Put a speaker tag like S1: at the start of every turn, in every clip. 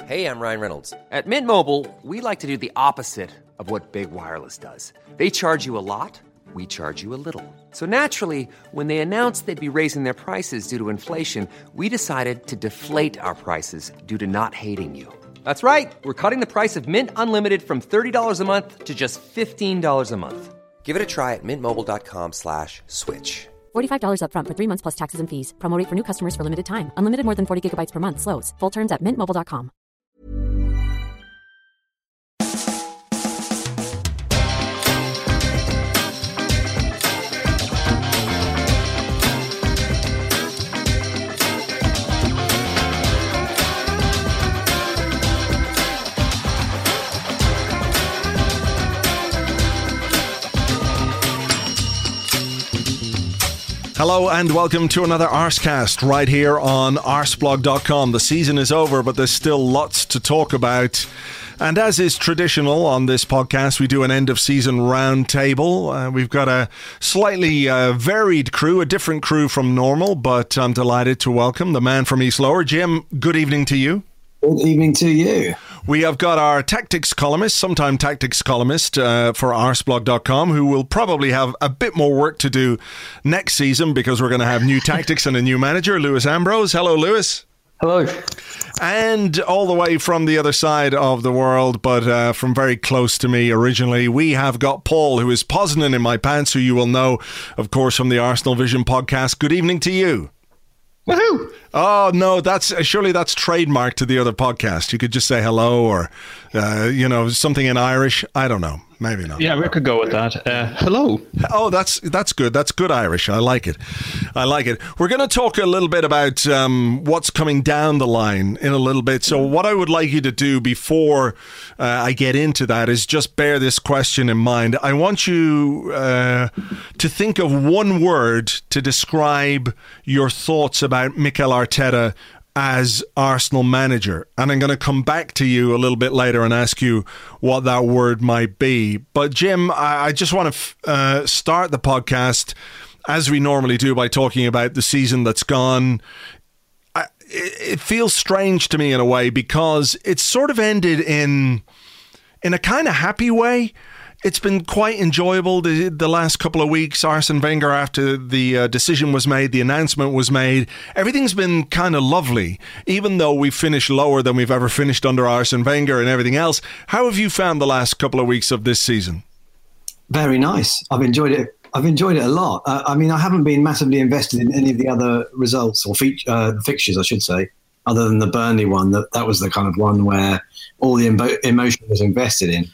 S1: Hey, I'm Ryan Reynolds. At Mint Mobile, we like to do the opposite of what Big Wireless does. They charge you a lot, we charge you a little. So naturally, when they announced they'd be raising their prices due to inflation, we decided to deflate our prices due to not hating you. That's right. We're cutting the price of Mint Unlimited from $30 a month to just $15 a month. Give it a try at mintmobile.com/switch.
S2: $45 up front for 3 months plus taxes and fees. Promo rate for new customers for limited time. Unlimited more than 40 gigabytes per month. Slows full terms at mintmobile.com.
S3: Hello and welcome to another Arsecast right here on arseblog.com. The season is over, but there's still lots to talk about. And as is traditional on this podcast, we do an end-of-season roundtable. We've got a slightly varied crew, a different crew from normal, but I'm delighted to welcome the man from East Lower. Jim, good evening to you.
S4: Good evening to you.
S3: We have got our tactics columnist, sometime tactics columnist for arseblog.com, who will probably have a bit more work to do next season because we're going to have new tactics and a new manager, Lewis Ambrose. Hello, Lewis.
S5: Hello.
S3: And all the way from the other side of the world, but from very close to me originally, we have got Paul, who is Posnan in my pants, who you will know, of course, from the Arsenal Vision podcast. Good evening to you.
S5: Woohoo!
S3: Oh, no, surely that's trademark to the other podcast. You could just say hello or, something in Irish. I don't know. Maybe not.
S5: Yeah, we could go with that. Hello.
S3: Oh, that's good. That's good Irish. I like it. We're going to talk a little bit about what's coming down the line in a little bit. So what I would like you to do before I get into that is just bear this question in mind. I want you to think of one word to describe your thoughts about Mikel Arteta as Arsenal manager, and I'm going to come back to you a little bit later and ask you what that word might be. But Jim, I just want to start the podcast as we normally do by talking about the season that's gone. It feels strange to me in a way because it's sort of ended in a kind of happy way. It's been quite enjoyable the last couple of weeks. Arsene Wenger, after the decision was made, the announcement was made, everything's been kind of lovely, even though we finished lower than we've ever finished under Arsene Wenger and everything else. How have you found the last couple of weeks of this season?
S4: Very nice. I've enjoyed it a lot. I haven't been massively invested in any of the other results or fixtures, I should say, other than the Burnley one. That was the kind of one where all the emotion was invested in.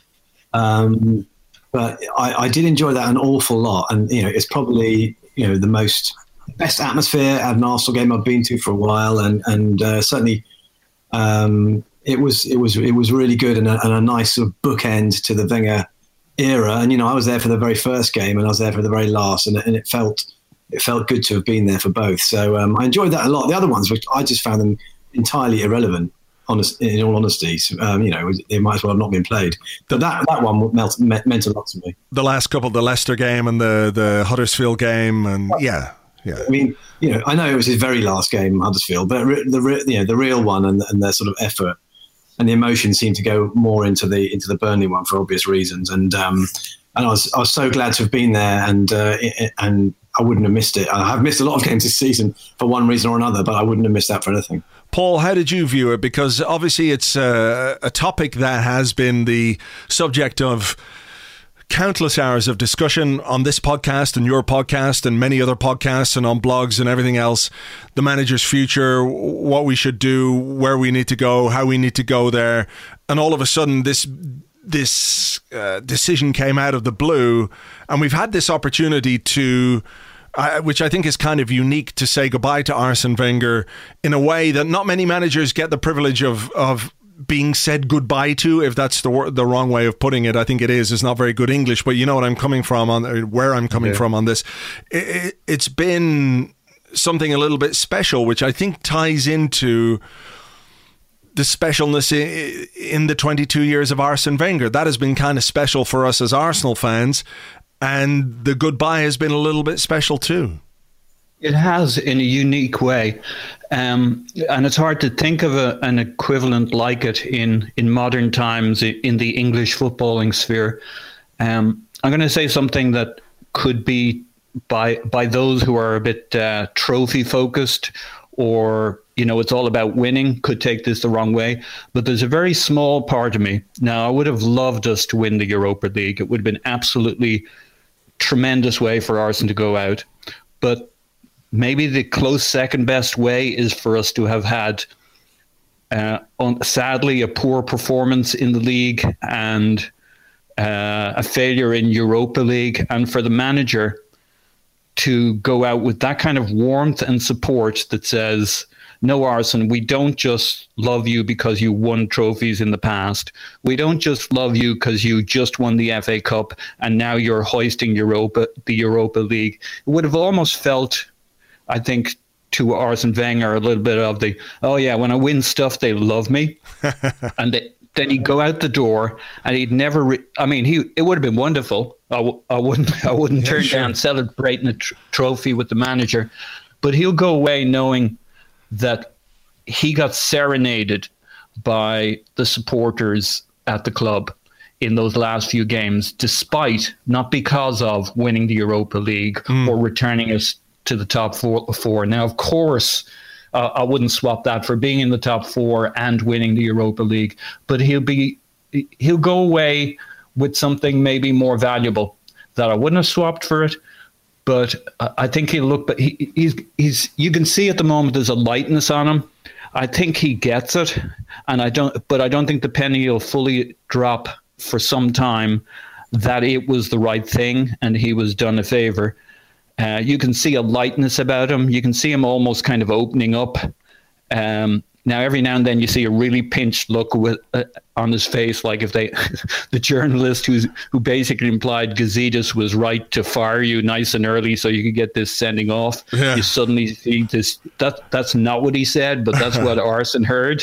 S4: But I did enjoy that an awful lot, and it's probably the best atmosphere at an Arsenal game I've been to for a while, and certainly it was really good and a nice sort of bookend to the Wenger era. And I was there for the very first game, and I was there for the very last, and it felt good to have been there for both. So I enjoyed that a lot. The other ones, which I just found them entirely irrelevant. In all honesty, they might as well have not been played. But that one meant a lot to me. The last couple, the Leicester game and the Huddersfield game, and yeah. I mean, I know it was his very last game, Huddersfield, but the real one and their sort of effort and the emotion seemed to go more into the Burnley one for obvious reasons. And I was so glad to have been there, and I wouldn't have missed it. I have missed a lot of games this season for one reason or another, but I wouldn't have missed that for anything. Paul, how did you view it? Because obviously it's a topic that has been the subject of countless hours of discussion on this podcast and your podcast and many other podcasts and on blogs and everything else. The manager's future, what we should do, where we need to go, how we need to go there. And all of a sudden this decision came out of the blue, and we've had this opportunity to... which I think is kind of unique, to say goodbye to Arsene Wenger in a way that not many managers get the privilege of being said goodbye to, if that's the wrong way of putting it. I think it is. It's not very good English, but you know what I'm coming from where I'm coming from on this. It's been something a little bit special, which I think ties into the specialness in the 22 years of Arsene Wenger. That has been kind of special for us as Arsenal fans. And the goodbye has been a little bit special too.
S5: It has, in a unique way. And it's hard to think of an equivalent like it in modern times in the English footballing sphere. I'm going to say something that could be by those who are a bit trophy focused, or it's all about winning, could take this the wrong way. But there's a very small part of me. Now, I would have loved us to win the Europa League. It would have been absolutely tremendous way for Arsenal to go out. But maybe the close second best way is for us to have had, sadly, a poor performance in the league and a failure in Europa League, and for the manager to go out with that kind of warmth and support that says, no, Arsene, we don't just love you because you won trophies in the past. We don't just love you because you just won the FA Cup and now you're hoisting the Europa League. It would have almost felt, I think, to Arsene Wenger a little bit of the, oh yeah, when I win stuff, they love me. And then he'd go out the door and he'd never, it would have been wonderful. I wouldn't turn down celebrating a trophy with the manager, but he'll go away knowing that he got serenaded by the supporters at the club in those last few games, despite, not because of winning the Europa League or returning us to the top four. Now, of course, I wouldn't swap that for being in the top four and winning the Europa League, but he'll go away with something maybe more valuable that I wouldn't have swapped for it. But I think he'll look. But he's. You can see at the moment there's a lightness on him. I think he gets it, and I don't think the penny will fully drop for some time that it was the right thing and he was done a favor. You can see a lightness about him. You can see him almost kind of opening up. Now, every now and then you see a really pinched look on his face, like if the journalist who basically implied Gazidis was right to fire you nice and early so you could get this sending off. Yeah. You suddenly see this. That's not what he said, but that's what Arsene heard.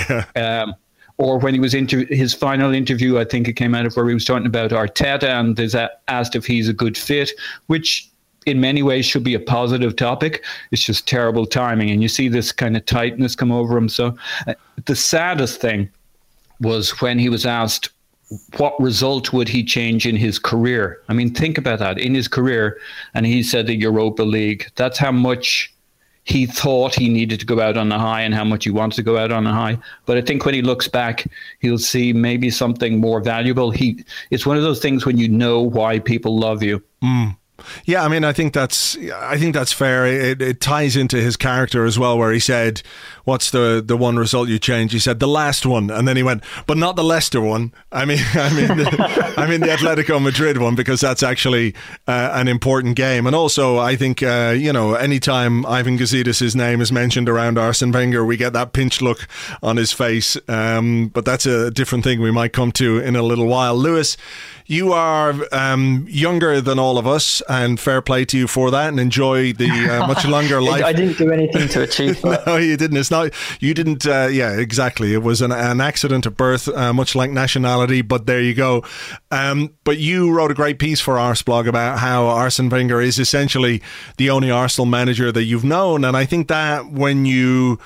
S5: Or when he was his final interview, I think it came out of where he was talking about Arteta and is asked if he's a good fit, which in many ways should be a positive topic. It's just terrible timing. And you see this kind of tightness come over him. So the saddest thing was when he was asked what result would he change in his career. I mean, think about that, in his career. And he said the Europa League. That's how much he thought he needed to go out on a high and how much he wanted to go out on a high. But I think when he looks back, he'll see maybe something more valuable. It's one of those things when you know why people love you.
S3: Yeah, I mean, I think that's fair. It ties into his character as well, where he said, "What's the one result you changed?" He said, "The last one," and then he went, "But not the Leicester one." I mean the Atletico Madrid one, because that's actually an important game. And also, I think anytime Ivan Gazidis' name is mentioned around Arsene Wenger, we get that pinched look on his face. But that's a different thing we might come to in a little while. Lewis, you are younger than all of us, and fair play to you for that, and enjoy the much longer life.
S6: I didn't do anything to achieve that.
S3: No, you didn't. It's not. You didn't. Yeah, exactly. It was an accident of birth, much like nationality. But there you go. But you wrote a great piece for Arseblog about how Arsene Wenger is essentially the only Arsenal manager that you've known, and I think that when you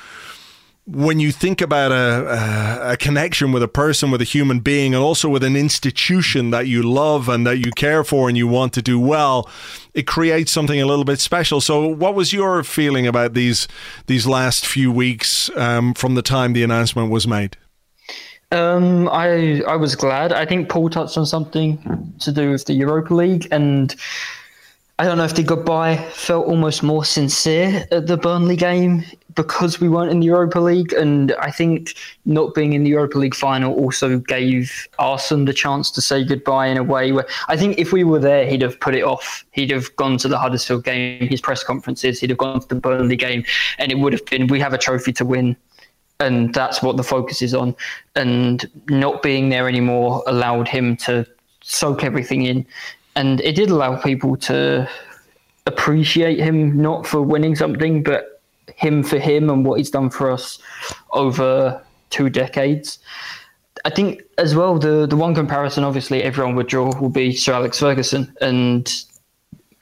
S3: think about a connection with a person, with a human being, and also with an institution that you love and that you care for and you want to do well, it creates something a little bit special. So what was your feeling about these last few weeks from the time the announcement was made?
S6: I was glad. I think Paul touched on something to do with the Europa League, and I don't know if the goodbye felt almost more sincere at the Burnley game because we weren't in the Europa League. And I think not being in the Europa League final also gave Arsene the chance to say goodbye in a way where I think if we were there, he'd have put it off. He'd have gone to the Huddersfield game, his press conferences, he'd have gone to the Burnley game, and it would have been, we have a trophy to win. And that's what the focus is on. And not being there anymore allowed him to soak everything in. And it did allow people to appreciate him, not for winning something, but him for him and what he's done for us over 2 decades. I think as well, the one comparison, obviously, everyone would draw will be Sir Alex Ferguson. And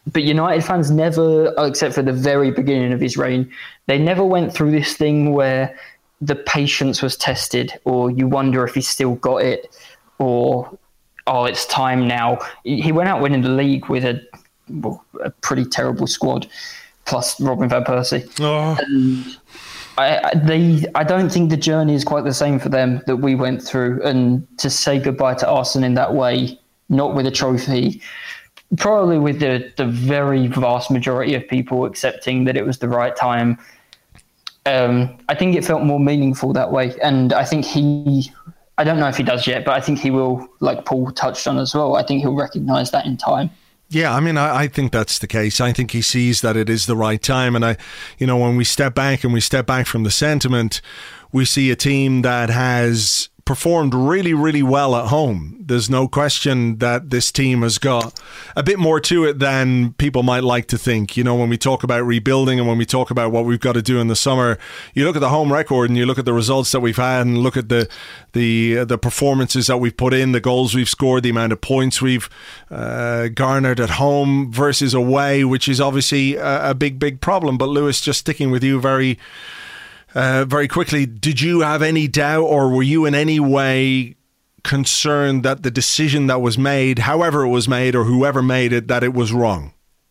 S6: But United fans never, except for the very beginning of his reign, they never went through this thing where the patience was tested, or you wonder if he's still got it, or, oh, it's time now. He went out winning the league with a pretty terrible squad, plus Robin van Persie.
S3: Oh.
S6: And I don't think the journey is quite the same for them that we went through. And to say goodbye to Arsene in that way, not with a trophy, probably with the very vast majority of people accepting that it was the right time, I think it felt more meaningful that way. And I think I don't know if he does yet, but I think he will, like Paul touched on as well, I think he'll recognise that in time.
S3: Yeah, I mean, I think that's the case. I think he sees that it is the right time. And when we step back from the sentiment, we see a team that has performed really, really well at home. There's no question that this team has got a bit more to it than people might like to think. When we talk about rebuilding and when we talk about what we've got to do in the summer, you look at the home record and you look at the results that we've had and look at the performances that we've put in, the goals we've scored, the amount of points we've garnered at home versus away, which is obviously a big, big problem. But Lewis, just sticking with you very quickly, did you have any doubt, or were you in any way concerned that the decision that was made, however it was made or whoever made it, that it was wrong?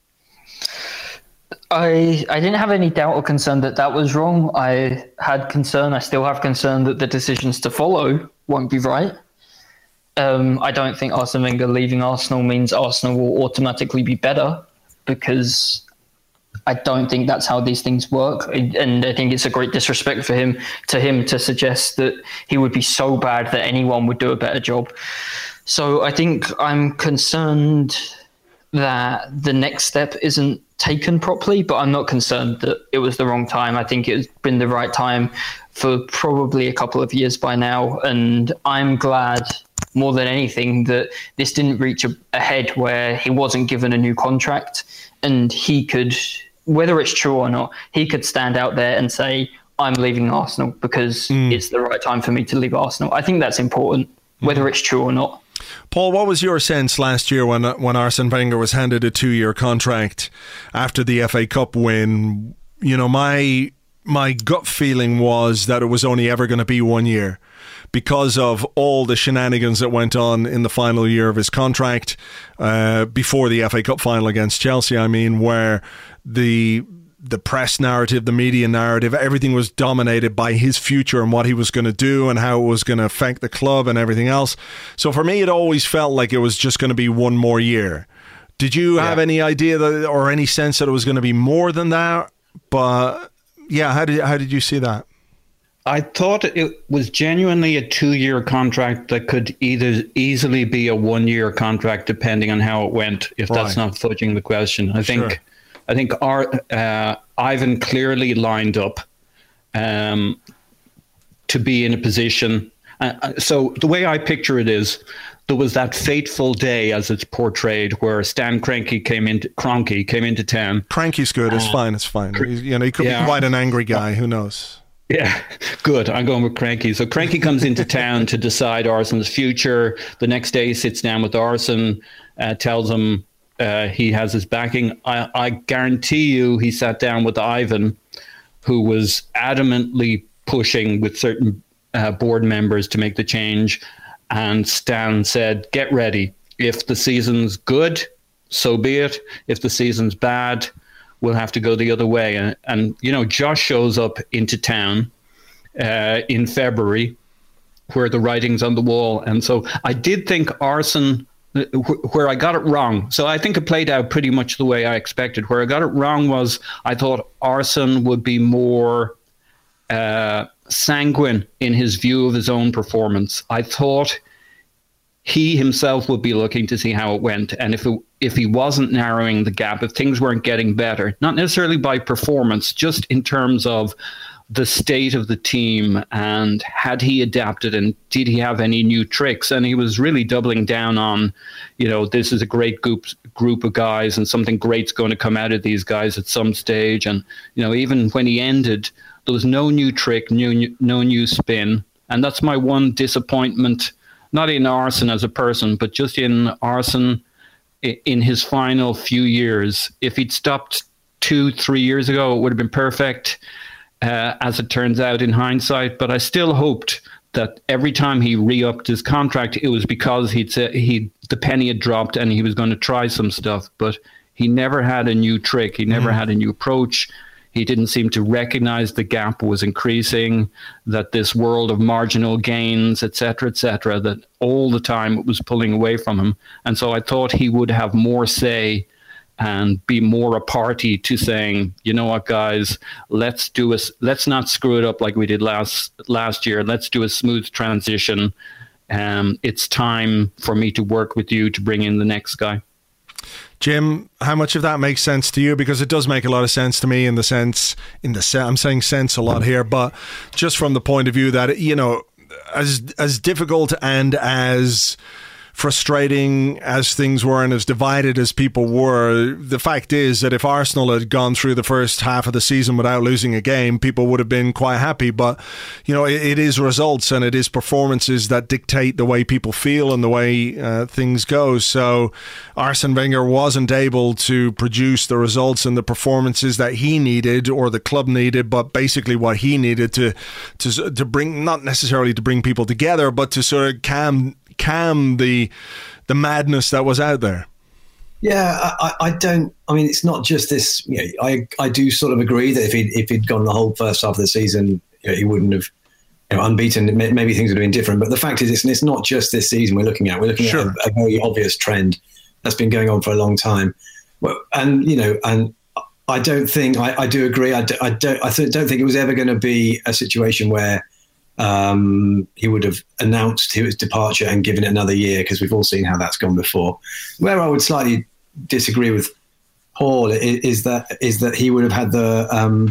S6: I didn't have any doubt or concern that was wrong. I still have concern that the decisions to follow won't be right. I don't think Arsene Wenger leaving Arsenal means Arsenal will automatically be better, because I don't think that's how these things work. And I think it's a great disrespect for him to suggest that he would be so bad that anyone would do a better job. So I think I'm concerned that the next step isn't taken properly, but I'm not concerned that it was the wrong time. I think it's been the right time for probably a couple of years by now. And I'm glad more than anything that this didn't reach a head where he wasn't given a new contract, and he could, whether it's true or not, he could stand out there and say, I'm leaving Arsenal because it's the right time for me to leave Arsenal. I think that's important, whether it's true or not.
S3: Paul, what was your sense last year when Arsene Wenger was handed a 2-year contract after the FA Cup win? My gut feeling was that it was only ever going to be 1 year, because of all the shenanigans that went on in the final year of his contract, before the FA Cup final against Chelsea, where the press narrative, the media narrative, everything was dominated by his future and what he was going to do and how it was going to affect the club and everything else. So for me, it always felt like it was just going to be 1 more year. Did you have any idea or any sense that it was going to be more than that? But yeah, how did you see that?
S5: I thought it was genuinely a 2-year contract that could either easily be a 1-year contract, depending on how it went, if that's not fudging the question. I think Ivan clearly lined up to be in a position. So the way I picture it is, there was that fateful day, as it's portrayed, where Stan Kroenke came into town.
S3: Kroenke's good. It's fine. He could be quite an angry guy. Who knows?
S5: Yeah, good. I'm going with Kroenke. So Kroenke comes into town to decide Arsene's future. The next day, he sits down with Arsene, tells him he has his backing. I guarantee you he sat down with Ivan, who was adamantly pushing with certain board members to make the change. And Stan said, get ready. If the season's good, so be it. If the season's bad, we'll have to go the other way. And Josh shows up into town in February, where the writing's on the wall. And so I did think Arsene, where I got it wrong. So I think it played out pretty much the way I expected. Where I got it wrong was I thought Arsene would be more sanguine in his view of his own performance. I thought he himself would be looking to see how it went, and if he wasn't narrowing the gap, if things weren't getting better, not necessarily by performance, just in terms of the state of the team, and had he adapted, and did he have any new tricks? And he was really doubling down on, this is a great group of guys, and something great's going to come out of these guys at some stage. And even when he ended, there was no new trick, no new spin. And that's my one disappointment, not in Arsene as a person, but just in Arsene in his final few years. If he'd stopped 2-3 years ago, it would have been perfect, as it turns out in hindsight. But I still hoped that every time he re-upped his contract, it was because the penny had dropped and he was going to try some stuff. But he never had a new trick. He never had a new approach. He didn't seem to recognize the gap was increasing, that this world of marginal gains, et cetera, that all the time it was pulling away from him. And so I thought he would have more say and be more a party to saying, you know what, guys, let's not screw it up like we did last year. Let's do a smooth transition. It's time for me to work with you to bring in the next guy.
S3: Jim, how much of that makes sense to you? Because it does make a lot of sense to me I'm saying sense a lot here, but just from the point of view that, you know, as difficult and as frustrating as things were and as divided as people were, the fact is that if Arsenal had gone through the first half of the season without losing a game, people would have been quite happy. But, you know, it is results and it is performances that dictate the way people feel and the way things go. So Arsene Wenger wasn't able to produce the results and the performances that he needed or the club needed, but basically what he needed to bring, not necessarily to bring people together, but to sort of calm the madness that was out there.
S4: Yeah, I mean, it's not just this. You know, I do sort of agree that if he'd gone the whole first half of the season, you know, he wouldn't have, you know, unbeaten. Maybe things would have been different. But the fact is, it's not just this season we're looking at. We're looking
S3: Sure.
S4: at a very obvious trend that's been going on for a long time. Well, and you know, and I don't think I do agree. I don't think it was ever going to be a situation where he would have announced his departure and given it another year, because we've all seen how that's gone before. Where I would slightly disagree with Paul is that he would have had the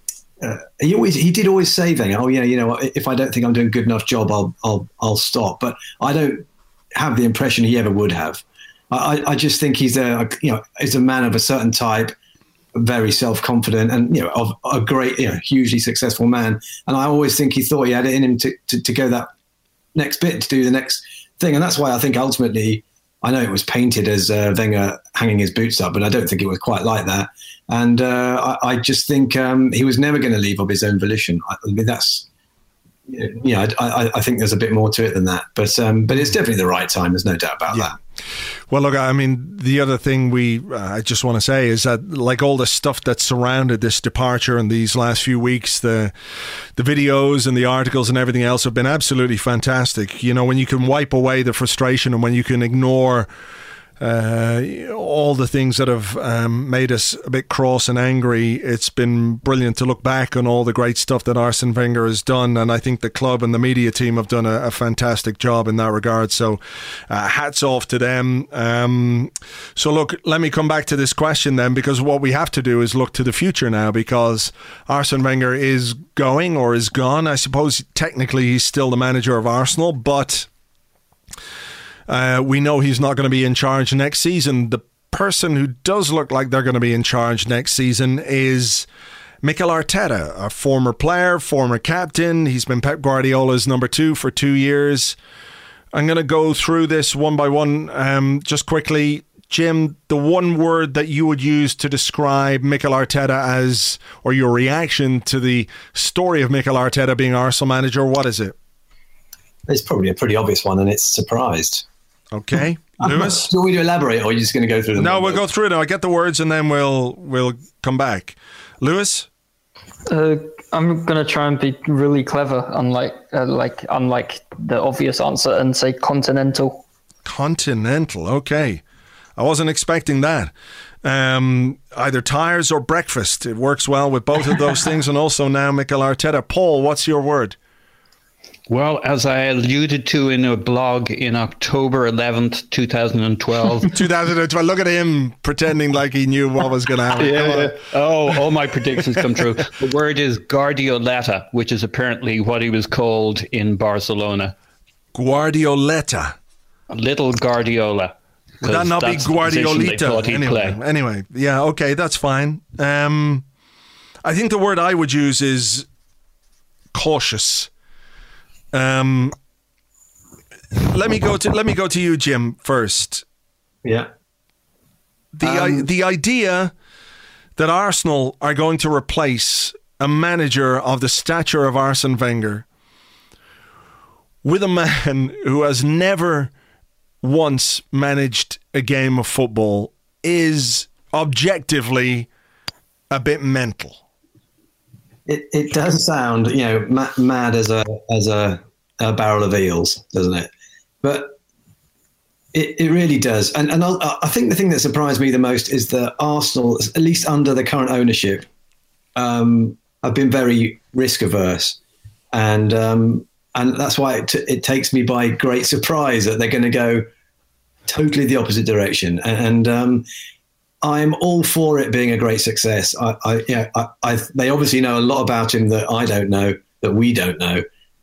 S4: he did always say, Wenger, oh yeah, you know, if I don't think I'm doing a good enough job, I'll stop. But I don't have the impression he ever would have. I just think he's a man of a certain type, very self-confident, and you know, of a great, you know, hugely successful man. And I always think he thought he had it in him to go that next bit, to do the next thing. And that's why I think ultimately, I know it was painted as Wenger hanging his boots up, but I don't think it was quite like that. And I just think he was never going to leave of his own volition. I mean, that's, you know, I think there's a bit more to it than that. But it's definitely the right time. There's no doubt about that.
S3: Well, look, I mean, the other thing I just want to say is that, like, all the stuff that surrounded this departure in these last few weeks, the videos and the articles and everything else have been absolutely fantastic. You know, when you can wipe away the frustration and when you can ignore all the things that have made us a bit cross and angry, it's been brilliant to look back on all the great stuff that Arsene Wenger has done, and I think the club and the media team have done a fantastic job in that regard, so hats off to them. So look, let me come back to this question then, because what we have to do is look to the future now, because Arsene Wenger is going, or is gone. I suppose technically he's still the manager of Arsenal, but we know he's not going to be in charge next season. The person who does look like they're going to be in charge next season is Mikel Arteta, a former player, former captain. He's been Pep Guardiola's number 2 for 2 years. I'm going to go through this one by one just quickly. Jim, the one word that you would use to describe Mikel Arteta as, or your reaction to the story of Mikel Arteta being Arsenal manager, what is it?
S4: It's probably a pretty obvious one, and it's surprised.
S3: Okay, Lewis?
S4: Do you want me to elaborate, or are you just going to go through them?
S3: No, we'll go through it. I'll get the words and then we'll come back. Lewis?
S6: I'm going to try and be really clever, unlike the obvious answer, and say continental.
S3: Continental, okay. I wasn't expecting that. Either tires or breakfast. It works well with both of those things, and also now Mikel Arteta. Paul, what's your word?
S5: Well, as I alluded to in a blog in October 11th, 2012.
S3: 2012. Look at him pretending like he knew what was going to happen.
S5: Yeah. Oh, all my predictions come true. The word is Guardioletta, which is apparently what he was called in Barcelona.
S3: Guardioletta.
S5: Little Guardiola.
S3: Would that not be Guardiolita? Anyway, yeah, okay, that's fine. I think the word I would use is cautious. Let me go to you, Jim, first.
S4: Yeah.
S3: The idea that Arsenal are going to replace a manager of the stature of Arsene Wenger with a man who has never once managed a game of football is objectively a bit mental.
S4: It does sound, mad as a barrel of eels, doesn't it? But it really does. And I think the thing that surprised me the most is that Arsenal, at least under the current ownership, have been very risk averse, and that's why it takes me by great surprise that they're going to go totally the opposite direction. And I'm all for it being a great success. They obviously know a lot about him that I don't know, that we don't know.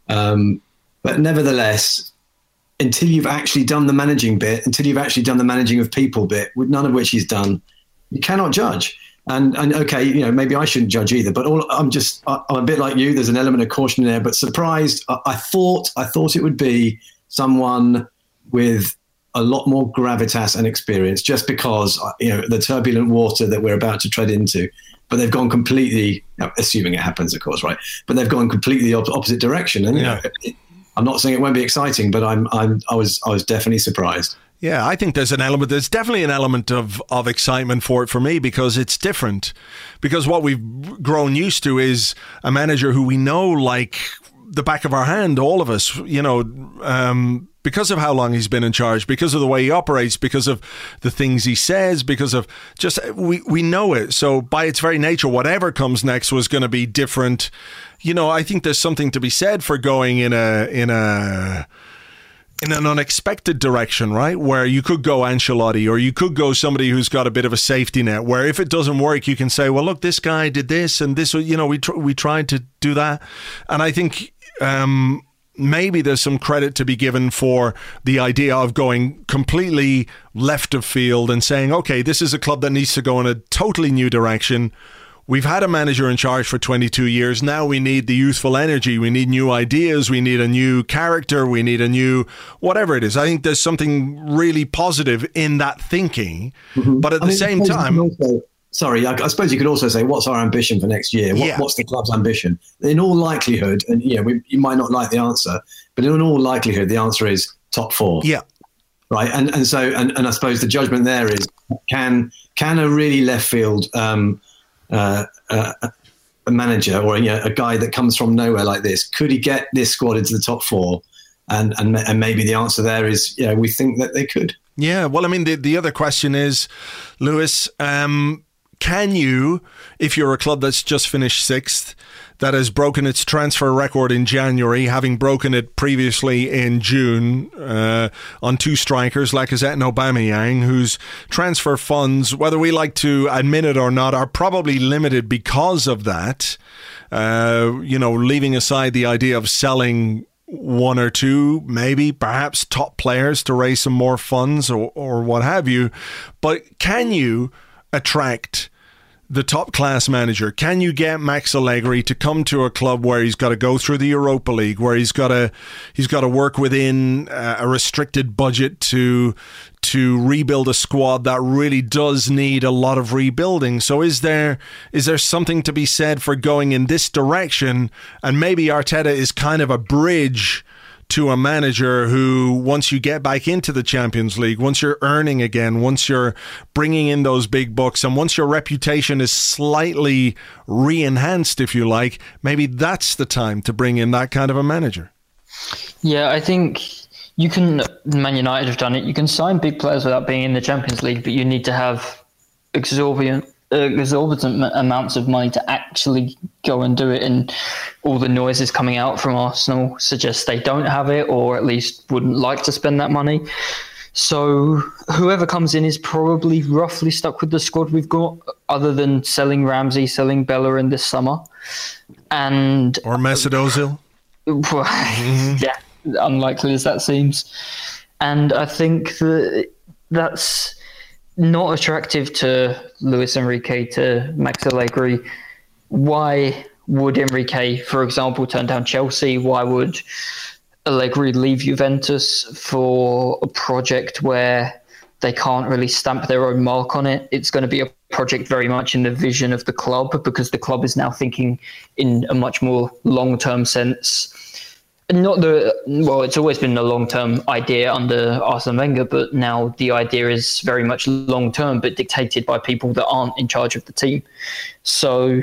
S4: But nevertheless, until you've actually done the managing bit, until you've actually done the managing of people bit, with none of which he's done, you cannot judge. And okay, maybe I shouldn't judge either. But I'm a bit like you. There's an element of caution in there, but surprised. I thought it would be someone with a lot more gravitas and experience, just because the turbulent water that we're about to tread into. But they've gone completely, assuming it happens, of course, right? But they've gone completely the opposite direction. And I'm not saying it won't be exciting, but I was definitely surprised.
S3: Yeah, I think there's definitely an element of excitement for it for me, because it's different. Because what we've grown used to is a manager who we know like the back of our hand, all of us, because of how long he's been in charge, because of the way he operates, because of the things he says, because of just, we know it. So by its very nature, whatever comes next was going to be different. I think there's something to be said for going in an unexpected direction, right? Where you could go Ancelotti, or you could go somebody who's got a bit of a safety net, where if it doesn't work, you can say, well, look, this guy did this and this, we tried to do that. And I think, maybe there's some credit to be given for the idea of going completely left of field and saying, okay, this is a club that needs to go in a totally new direction. We've had a manager in charge for 22 years. Now we need the youthful energy. We need new ideas. We need a new character. We need a new whatever it is. I think there's something really positive in that thinking. Mm-hmm. But at the same time...
S4: I suppose you could also say, what's our ambition for next year? What's the club's ambition? In all likelihood, and you might not like the answer, but in all likelihood, the answer is top four.
S3: Yeah.
S4: Right. And so I suppose the judgment there is, can a really left field a manager, or a guy that comes from nowhere like this, could he get this squad into the top four? And maybe the answer there is, we think that they could.
S3: Yeah. Well, I mean, the other question is, Lewis, can you, if you're a club that's just finished sixth, that has broken its transfer record in January, having broken it previously in June on two strikers, Lacazette and Aubameyang, whose transfer funds, whether we like to admit it or not, are probably limited because of that, leaving aside the idea of selling one or two, maybe, perhaps top players to raise some more funds or what have you. But can you attract the top class manager? Can you get Max Allegri to come to a club where he's got to go through the Europa League, where he's got to work within a restricted budget to rebuild a squad that really does need a lot of rebuilding? So is there something to be said for going in this direction? And maybe Arteta is kind of a bridge to a manager who, once you get back into the Champions League, once you're earning again, once you're bringing in those big bucks, and once your reputation is slightly re-enhanced, if you like, maybe that's the time to bring in that kind of a manager. Yeah,
S6: I think you can, Man United have done it, you can sign big players without being in the Champions League, but you need to have exorbitant amounts of money to actually go and do it, and all the noises coming out from Arsenal suggest they don't have it, or at least wouldn't like to spend that money. So whoever comes in is probably roughly stuck with the squad we've got, other than selling Ramsey, selling Bellerin this summer, or Mesut Ozil. Yeah, unlikely as that seems. And I think that's not attractive to Luis Enrique, to Max Allegri. Why would Enrique, for example, turn down Chelsea? Why would Allegri leave Juventus for a project where they can't really stamp their own mark on it. It's going to be a project very much in the vision of the club, because the club is now thinking in a much more long-term sense. It's always been a long-term idea under Arsene Wenger, but now the idea is very much long-term, but dictated by people that aren't in charge of the team. So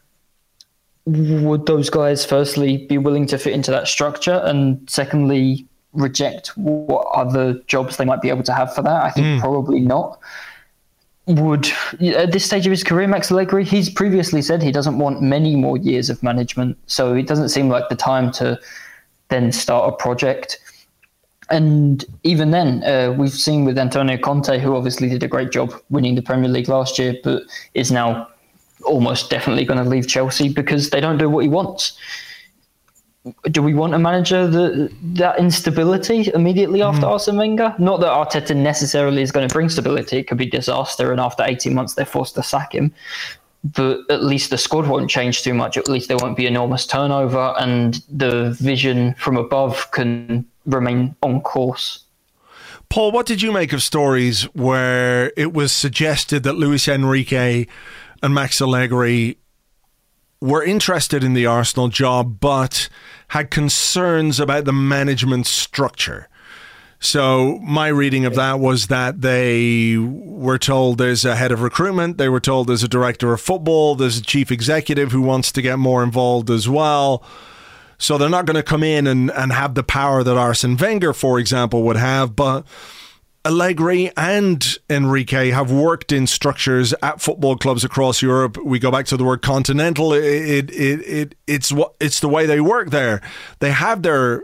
S6: would those guys firstly be willing to fit into that structure, and secondly reject what other jobs they might be able to have for that? I think probably not. Would, at this stage of his career, Max Allegri, he's previously said he doesn't want many more years of management, so it doesn't seem like the time to then start a project. And even then, we've seen with Antonio Conte, who obviously did a great job winning the Premier League last year, but is now almost definitely going to leave Chelsea because they don't do what he wants. Do we want a manager that instability immediately after Arsene Wenger? Not that Arteta necessarily is going to bring stability. It could be disaster, and after 18 months they're forced to sack him. But at least the squad won't change too much. At least there won't be enormous turnover, and the vision from above can remain on course.
S3: Paul, what did you make of stories where it was suggested that Luis Enrique and Max Allegri were interested in the Arsenal job, but had concerns about the management structure? So my reading of that was that they were told there's a head of recruitment, they were told there's a director of football, there's a chief executive who wants to get more involved as well. So they're not going to come in and have the power that Arsene Wenger, for example, would have. But Allegri and Enrique have worked in structures at football clubs across Europe. We go back to the word continental. It's the way they work there. They have their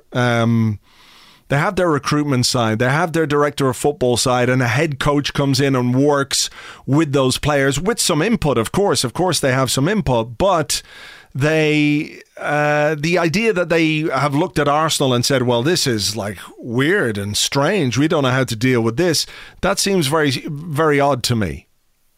S3: recruitment side. They have their director of football side, and a head coach comes in and works with those players with some input. Of course, they have some input, but the idea that they have looked at Arsenal and said, well, this is like weird and strange, we don't know how to deal with this, that seems very, very odd to me.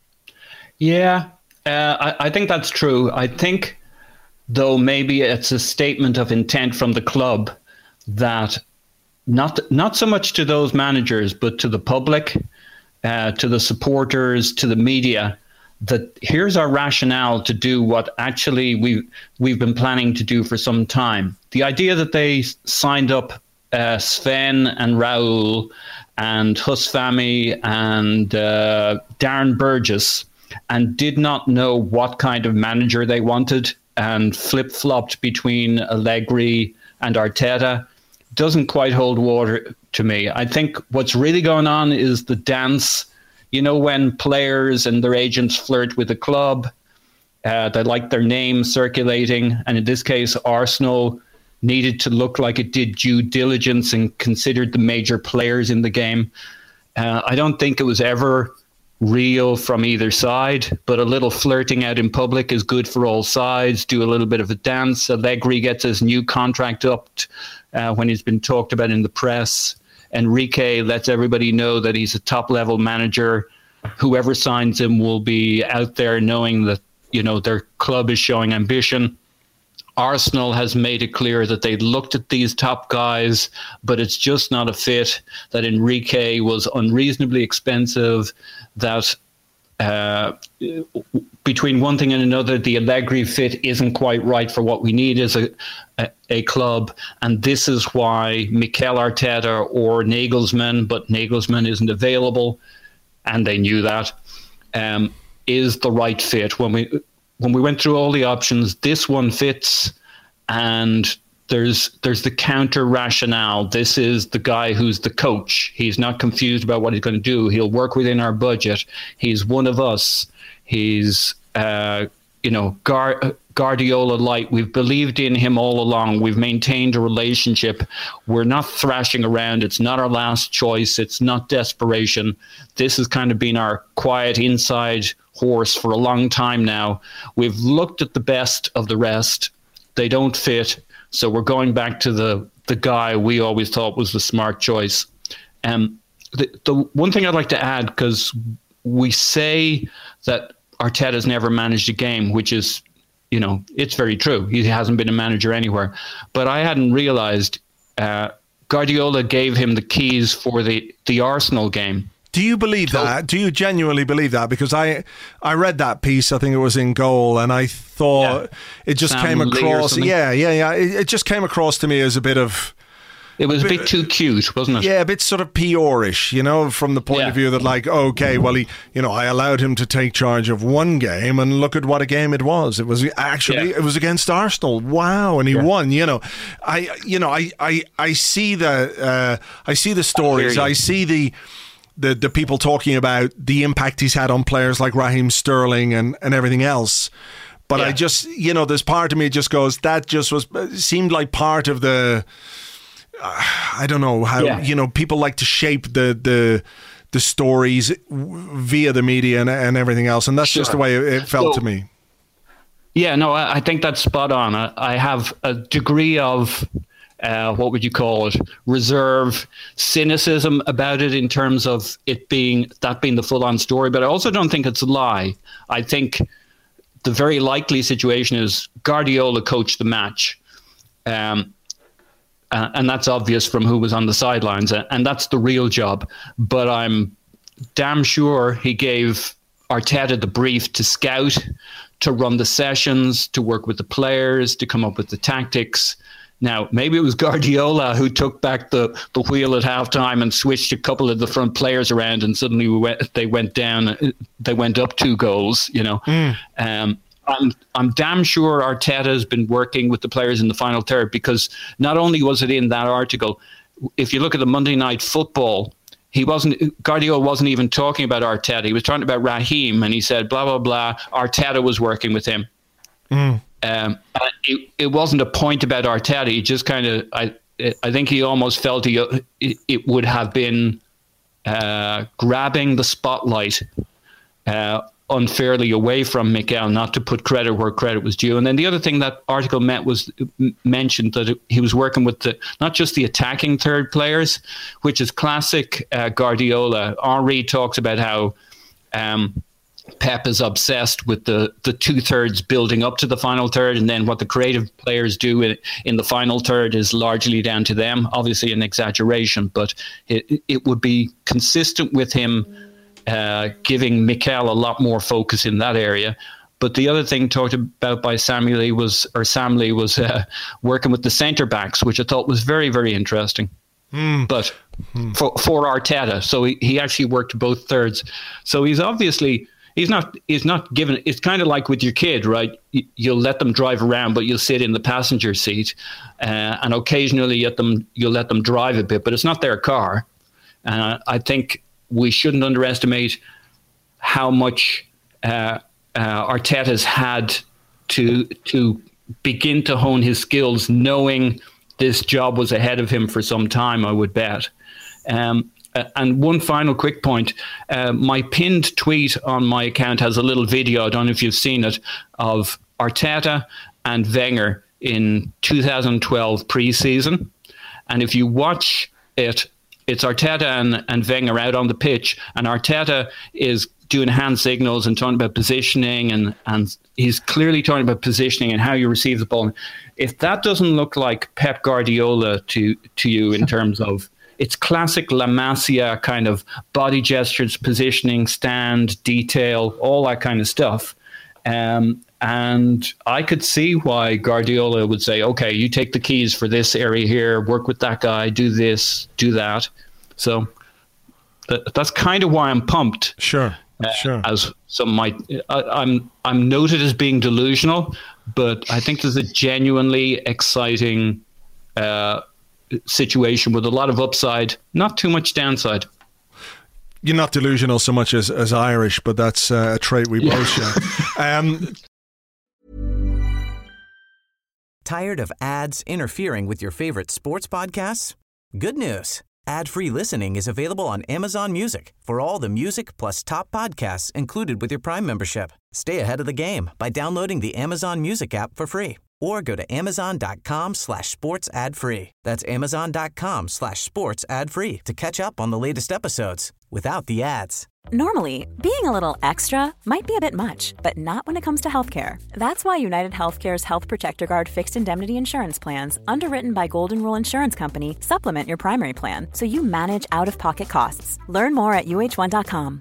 S3: Yeah,
S5: I think that's true. I think, though, maybe it's a statement of intent from the club that not so much to those managers, but to the public, to the supporters, to the media, that here's our rationale to do what actually we've been planning to do for some time. The idea that they signed up Sven and Raul and Husfami and Darren Burgess and did not know what kind of manager they wanted and flip-flopped between Allegri and Arteta doesn't quite hold water to me. I think what's really going on is the dance. You know, when players and their agents flirt with a club, they like their name circulating. And in this case, Arsenal needed to look like it did due diligence and considered the major players in the game. I don't think it was ever real from either side, but a little flirting out in public is good for all sides. Do a little bit of a dance. Allegri gets his new contract up when he's been talked about in the press. Enrique lets everybody know that he's a top-level manager. Whoever signs him will be out there knowing that, you know, their club is showing ambition. Arsenal has made it clear that they looked at these top guys, but it's just not a fit, that Enrique was unreasonably expensive, that between one thing and another, the Allegri fit isn't quite right for what we need as a club. And this is why Mikel Arteta or Nagelsmann, but Nagelsmann isn't available, and they knew that, is the right fit. When we went through all the options, this one fits, and there's the counter rationale. This is the guy who's the coach. He's not confused about what he's going to do. He'll work within our budget. He's one of us. He's, Guardiola light. We've believed in him all along. We've maintained a relationship. We're not thrashing around. It's not our last choice. It's not desperation. This has kind of been our quiet inside horse for a long time now. We've looked at the best of the rest. They don't fit. So we're going back to the guy we always thought was the smart choice. The one thing I'd like to add, because we say that Arteta's never managed a game, which is, you know, it's very true. He hasn't been a manager anywhere. But I hadn't realized Guardiola gave him the keys for the Arsenal game.
S3: Do you believe that? Do you genuinely believe that? Because I read that piece, I think it was in Goal, and I thought it just came across. Yeah. It just came across to me as a bit of.
S5: It was a bit too cute, wasn't it?
S3: Yeah, a bit sort of PR-ish, from the point of view that, like, okay, well, I allowed him to take charge of one game, and look at what a game it was. It was actually it was against Arsenal. Wow, and he won. I see the stories. I see the people talking about the impact he's had on players like Raheem Sterling and everything else. But I just, there's part of me just goes, that just seemed like part of the. I don't know how people like to shape the stories via the media and everything else, and that's just the way it felt to me.
S5: Yeah, no, I think that's spot on. I have a degree of what would you call it, reserve, cynicism about it in terms of it being the full-on story, but I also don't think it's a lie. I think the very likely situation is Guardiola coached the match. And that's obvious from who was on the sidelines, and that's the real job. But I'm damn sure he gave Arteta the brief to scout, to run the sessions, to work with the players, to come up with the tactics. Now, maybe it was Guardiola who took back the wheel at halftime and switched a couple of the front players around, and suddenly they went up 2 goals, I'm damn sure Arteta has been working with the players in the final third, because not only was it in that article, if you look at the Monday Night Football, Guardiola wasn't even talking about Arteta. He was talking about Raheem, and he said, blah, blah, blah, Arteta was working with him. It wasn't a point about Arteta. He just kind of, I think he almost felt it would have been grabbing the spotlight unfairly away from Mikel, not to put credit where credit was due. And then the other thing that article mentioned that he was working with not just the attacking third players, which is classic Guardiola. Henry talks about how Pep is obsessed with the 2/3 building up to the final third, and then what the creative players do in the final third is largely down to them. Obviously an exaggeration, but it would be consistent with him giving Mikel a lot more focus in that area. But the other thing talked about by Sam Lee was working with the centre backs, which I thought was very, very interesting. But for Arteta, so he actually worked both thirds. So he's not given. It's kind of like with your kid, right? You'll let them drive around, but you'll sit in the passenger seat, and occasionally you'll let them drive a bit, but it's not their car. And I think we shouldn't underestimate how much Arteta's had to begin to hone his skills, knowing this job was ahead of him for some time, I would bet. And one final quick point. My pinned tweet on my account has a little video, I don't know if you've seen it, of Arteta and Wenger in 2012 pre-season. And if you watch it, it's Arteta and Wenger out on the pitch, and Arteta is doing hand signals and talking about positioning, and he's clearly talking about positioning and how you receive the ball. If that doesn't look like Pep Guardiola to you in terms of it's classic La Masia kind of body gestures, positioning, stand, detail, all that kind of stuff. And I could see why Guardiola would say, okay, you take the keys for this area here, work with that guy, do this, do that. So that's kind of why I'm pumped.
S3: Sure.
S5: As some might, I'm noted as being delusional, but I think there's a genuinely exciting situation with a lot of upside, not too much downside.
S3: You're not delusional so much as Irish, but that's a trait we both share.
S7: Tired of ads interfering with your favorite sports podcasts? Good news. Ad-free listening is available on Amazon Music for all the music plus top podcasts included with your Prime membership. Stay ahead of the game by downloading the Amazon Music app for free or go to amazon.com/sports ad free. That's amazon.com/sports ad free to catch up on the latest episodes without the ads.
S2: Normally, being a little extra might be a bit much, but not when it comes to healthcare. That's why United Healthcare's Health Protector Guard fixed indemnity insurance plans, underwritten by Golden Rule Insurance Company, supplement your primary plan so you manage out-of-pocket costs. Learn more at uh1.com.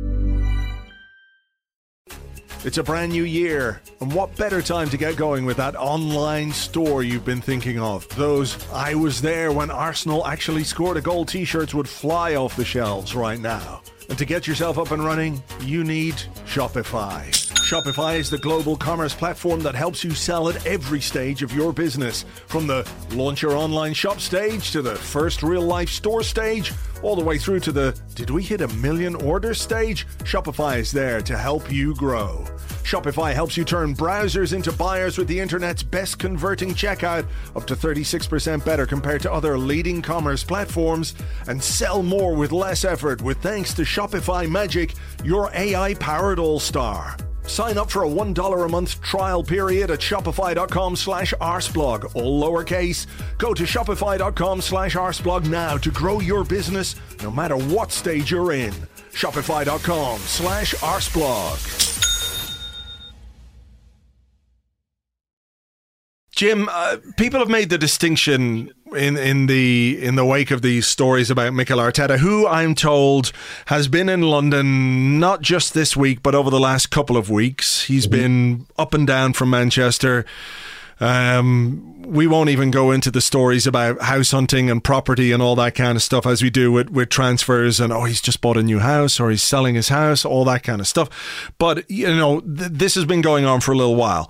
S3: It's a brand new year, and what better time to get going with that online store you've been thinking of? Those "I was there when Arsenal actually scored a goal" t-shirts would fly off the shelves right now. And to get yourself up and running, you need Shopify. Shopify is the global commerce platform that helps you sell at every stage of your business. From the launch your online shop stage to the first real-life store stage, all the way through to the "did we hit 1 million orders" stage, Shopify is there to help you grow. Shopify helps you turn browsers into buyers with the internet's best converting checkout, up to 36% better compared to other leading commerce platforms, and sell more with less effort with thanks to Shopify Magic, your AI-powered all-star. Sign up for a $1 a month trial period at shopify.com/arsblog, all lowercase. Go to shopify.com/arsblog now to grow your business no matter what stage you're in. Shopify.com/arsblog. Jim, people have made the distinction in the wake of these stories about Mikel Arteta, who I'm told has been in London not just this week, but over the last couple of weeks. He's been up and down from Manchester. We won't even go into the stories about house hunting and property and all that kind of stuff as we do with transfers and, he's just bought a new house or he's selling his house, all that kind of stuff. But, this has been going on for a little while.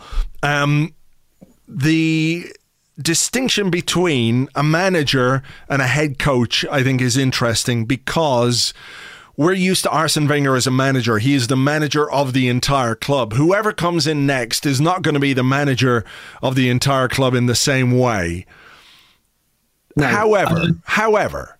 S3: The distinction between a manager and a head coach, I think, is interesting because we're used to Arsene Wenger as a manager. He is the manager of the entire club. Whoever comes in next is not going to be the manager of the entire club in the same way. No. However,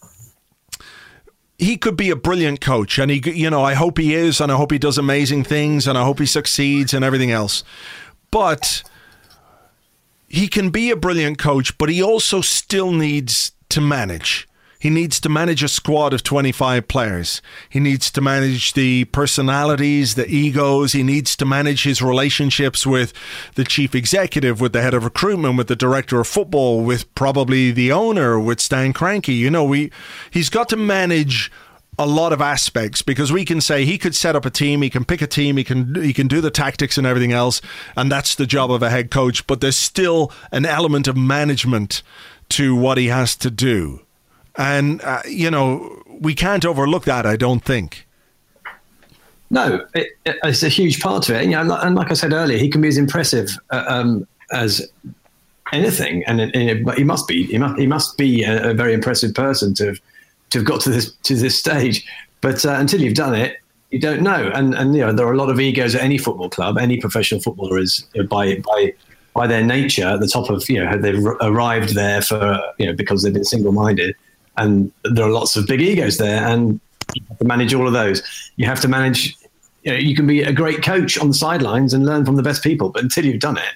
S3: he could be a brilliant coach, and I hope he is, and I hope he does amazing things, and I hope he succeeds and everything else. But he can be a brilliant coach, but he also still needs to manage. He needs to manage a squad of 25 players. He needs to manage the personalities, the egos. He needs to manage his relationships with the chief executive, with the head of recruitment, with the director of football, with probably the owner, with Stan Kroenke. He's got to manage a lot of aspects, because we can say he could set up a team, he can pick a team, he can do the tactics and everything else, and that's the job of a head coach. But there's still an element of management to what he has to do. And, we can't overlook that, I don't think.
S4: No, it's a huge part of it. And like I said earlier, he can be as impressive as anything. But he must be a very impressive person to have got to this stage. But until you've done it, you don't know. And there are a lot of egos at any football club. Any professional footballer is by their nature at the top of, they've arrived there for, because they've been single-minded. And there are lots of big egos there, and you have to manage all of those. You have to manage, you can be a great coach on the sidelines and learn from the best people, but until you've done it,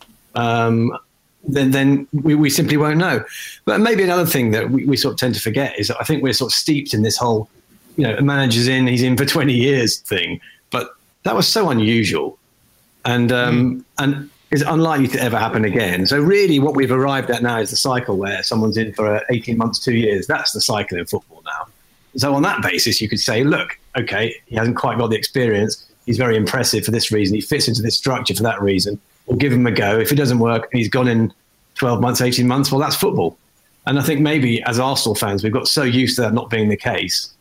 S4: then we simply won't know. But maybe another thing that we sort of tend to forget is that I think we're sort of steeped in this whole, a manager's in, he's in for 20 years thing. But that was so unusual and is unlikely to ever happen again. So really what we've arrived at now is the cycle where someone's in for 18 months, 2 years. That's the cycle in football now. So on that basis, you could say, look, okay, he hasn't quite got the experience. He's very impressive for this reason. He fits into this structure for that reason. We'll give him a go. If it doesn't work and he's gone in 12 months, 18 months, well, that's football. And I think maybe as Arsenal fans, we've got so used to that not being the case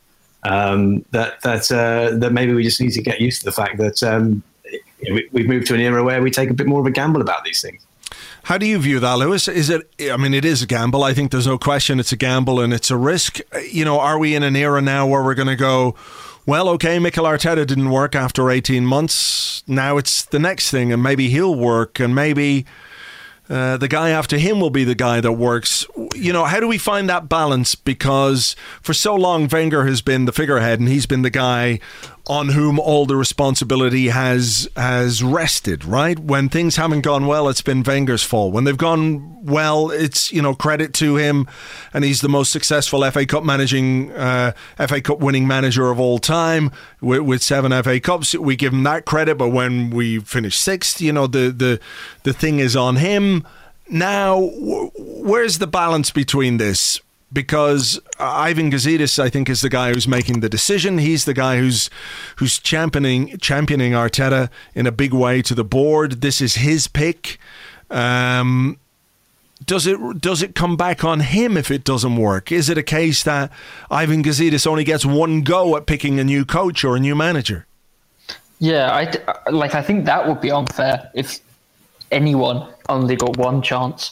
S4: that maybe we just need to get used to the fact that we've moved to an era where we take a bit more of a gamble about these things.
S3: How do you view that, Lewis? It is a gamble. I think there's no question it's a gamble and it's a risk. Are we in an era now where we're going to go, well, okay, Mikel Arteta didn't work after 18 months. Now it's the next thing, and maybe he'll work, and maybe the guy after him will be the guy that works. How do we find that balance? Because for so long, Wenger has been the figurehead, and he's been the guy on whom all the responsibility has rested, right? When things haven't gone well, it's been Wenger's fault. When they've gone well, it's, credit to him, and he's the most successful FA Cup winning manager of all time with 7 FA Cups. We give him that credit, but when we finish 6th, the thing is on him. Now, where's the balance between this? Because Ivan Gazidis, I think, is the guy who's making the decision. He's the guy who's championing Arteta in a big way to the board. This is his pick. Does it come back on him if it doesn't work? Is it a case that Ivan Gazidis only gets one go at picking a new coach or a new manager?
S6: Yeah, I think that would be unfair if anyone only got one chance.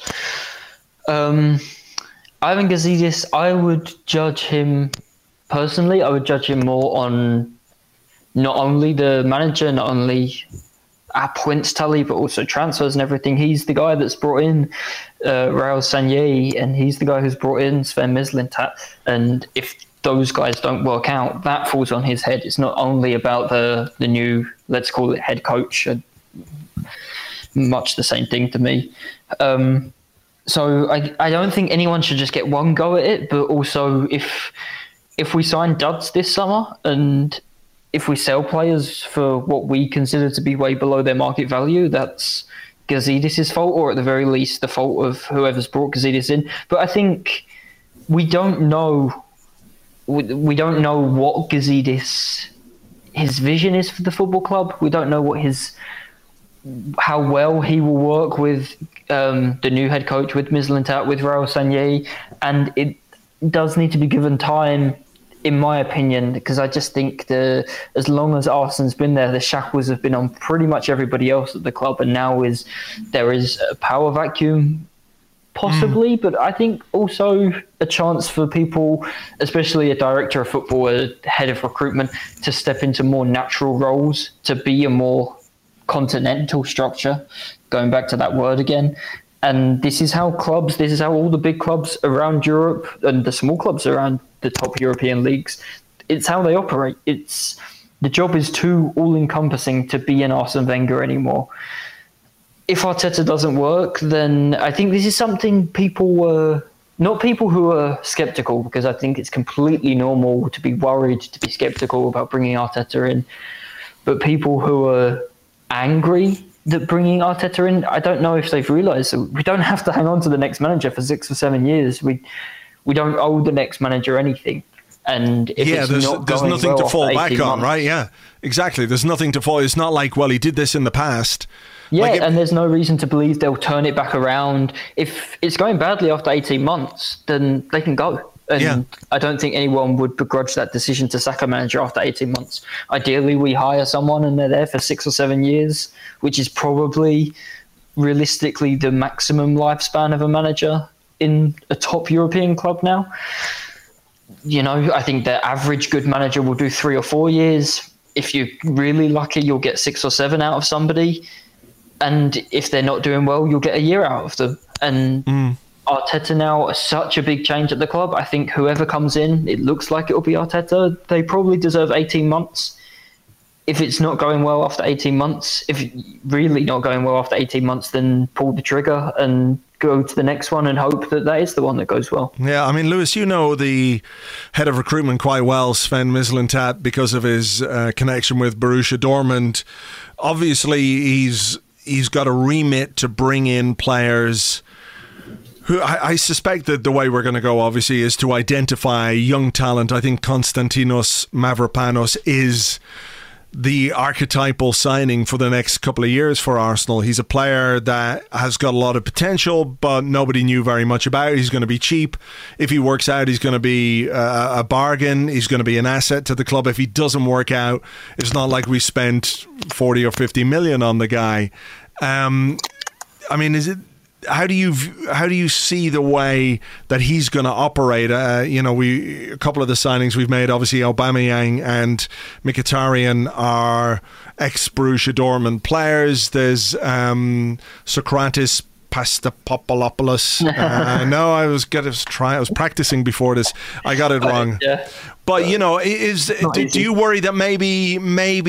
S6: Ivan Gazidis, I would judge him personally. I would judge him more on not only the manager, not only our points tally, but also transfers and everything. He's the guy that's brought in Raul Sanllehi, and he's the guy who's brought in Sven Mislintat. And if those guys don't work out, that falls on his head. It's not only about the new, let's call it, head coach. Much the same thing to me. So I don't think anyone should just get one go at it, but also if we sign duds this summer and if we sell players for what we consider to be way below their market value, that's Gazidis' fault, or at the very least the fault of whoever's brought Gazidis in. But I think we don't know what Gazidis, his vision is for the football club. We don't know how well he will work with the new head coach, with Mislintat, with Raul Sanllehi, and it does need to be given time, in my opinion, because I just think as long as Arsene's been there, the shackles have been on pretty much everybody else at the club, and now there is a power vacuum, possibly, but I think also a chance for people, especially a director of football, a head of recruitment, to step into more natural roles, to be a more continental structure, going back to that word again. And this is how all the big clubs around Europe and the small clubs around the top European leagues, it's how they operate. The job is too all-encompassing to be an Arsene Wenger anymore. If Arteta doesn't work, then I think this is something not people who are sceptical, because I think it's completely normal to be worried, to be sceptical about bringing Arteta in, but people who are angry that bringing Arteta in, I don't know if they've realised that we don't have to hang on to the next manager for 6 or 7 years. We don't owe the next manager anything. And if there's
S3: nothing to fall back on, right? Yeah, exactly. There's nothing to fall. It's not like, well, he did this in the past.
S6: Yeah, and there's no reason to believe they'll turn it back around. If it's going badly after 18 months, then they can go. And I don't think anyone would begrudge that decision to sack a manager after 18 months. Ideally, we hire someone and they're there for 6 or 7 years, which is probably realistically the maximum lifespan of a manager in a top European club now. I think the average good manager will do 3 or 4 years. If you're really lucky, you'll get 6 or 7 out of somebody. And if they're not doing well, you'll get a year out of them. And Arteta now is such a big change at the club. I think whoever comes in, it looks like it'll be Arteta. They probably deserve 18 months. If it's not going well after 18 months, if really not going well after 18 months, then pull the trigger and go to the next one and hope that is the one that goes well. Yeah,
S3: I mean, Lewis, you know the head of recruitment quite well, Sven Mislintat, because of his connection with Borussia Dortmund. Obviously, he's got a remit to bring in players who I suspect that the way we're going to go, obviously, is to identify young talent. I think Konstantinos Mavropanos is the archetypal signing for the next couple of years for Arsenal. He's a player that has got a lot of potential, but nobody knew very much about. He's going to be cheap. If he works out, he's going to be a bargain. He's going to be an asset to the club. If he doesn't work out, it's not like we spent 40 or 50 million on the guy. I mean, how do you see the way that he's going to operate? A couple of the signings we've made, obviously Aubameyang and Mkhitaryan are ex-Borussia Dortmund players. There's Socrates Pastapopoulos. No, I was practicing before this. I got it wrong. Yeah. But do you worry that maybe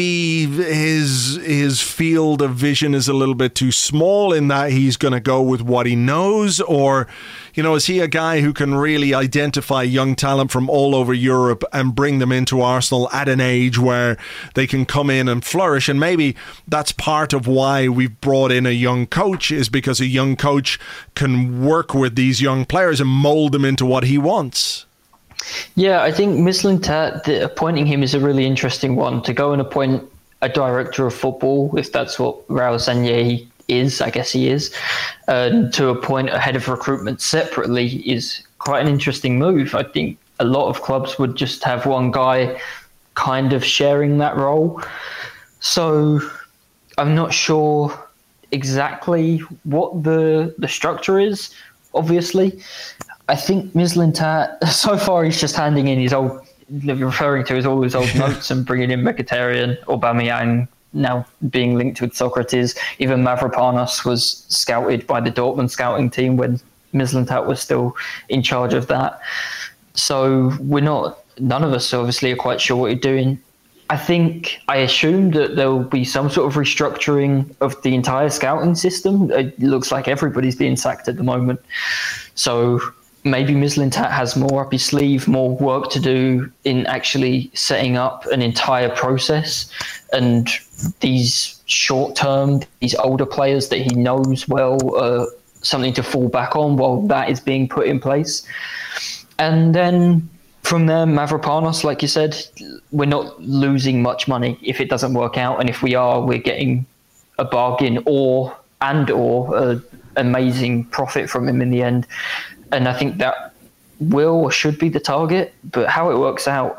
S3: his field of vision is a little bit too small in that he's going to go with what he knows, or is he a guy who can really identify young talent from all over Europe and bring them into Arsenal at an age where they can come in and flourish? And maybe that's part of why we've brought in a young coach, is because a young coach can work with these young players and mold them into what he wants.
S6: Yeah, I think Mislintat, appointing him is a really interesting one. To go and appoint a director of football, if that's what Raul Sanllehi is, I guess he is, to appoint a head of recruitment separately is quite an interesting move. I think a lot of clubs would just have one guy kind of sharing that role. So I'm not sure exactly what the structure is, obviously. I think Mislintat, so far he's just handing in referring to all his old notes and bringing in Mkhitaryan, Aubameyang, now being linked with Socrates. Even Mavropanos was scouted by the Dortmund scouting team when Mislintat was still in charge of that. So none of us obviously are quite sure what he's doing. I assume that there will be some sort of restructuring of the entire scouting system. It looks like everybody's being sacked at the moment. So maybe Mislintat has more up his sleeve, more work to do in actually setting up an entire process. And these short-term, these older players that he knows well, something to fall back on while that is being put in place. And then from there, Mavropanos, like you said, we're not losing much money if it doesn't work out. And if we are, we're getting a bargain or amazing profit from him in the end. And I think that will or should be the target. But how it works out,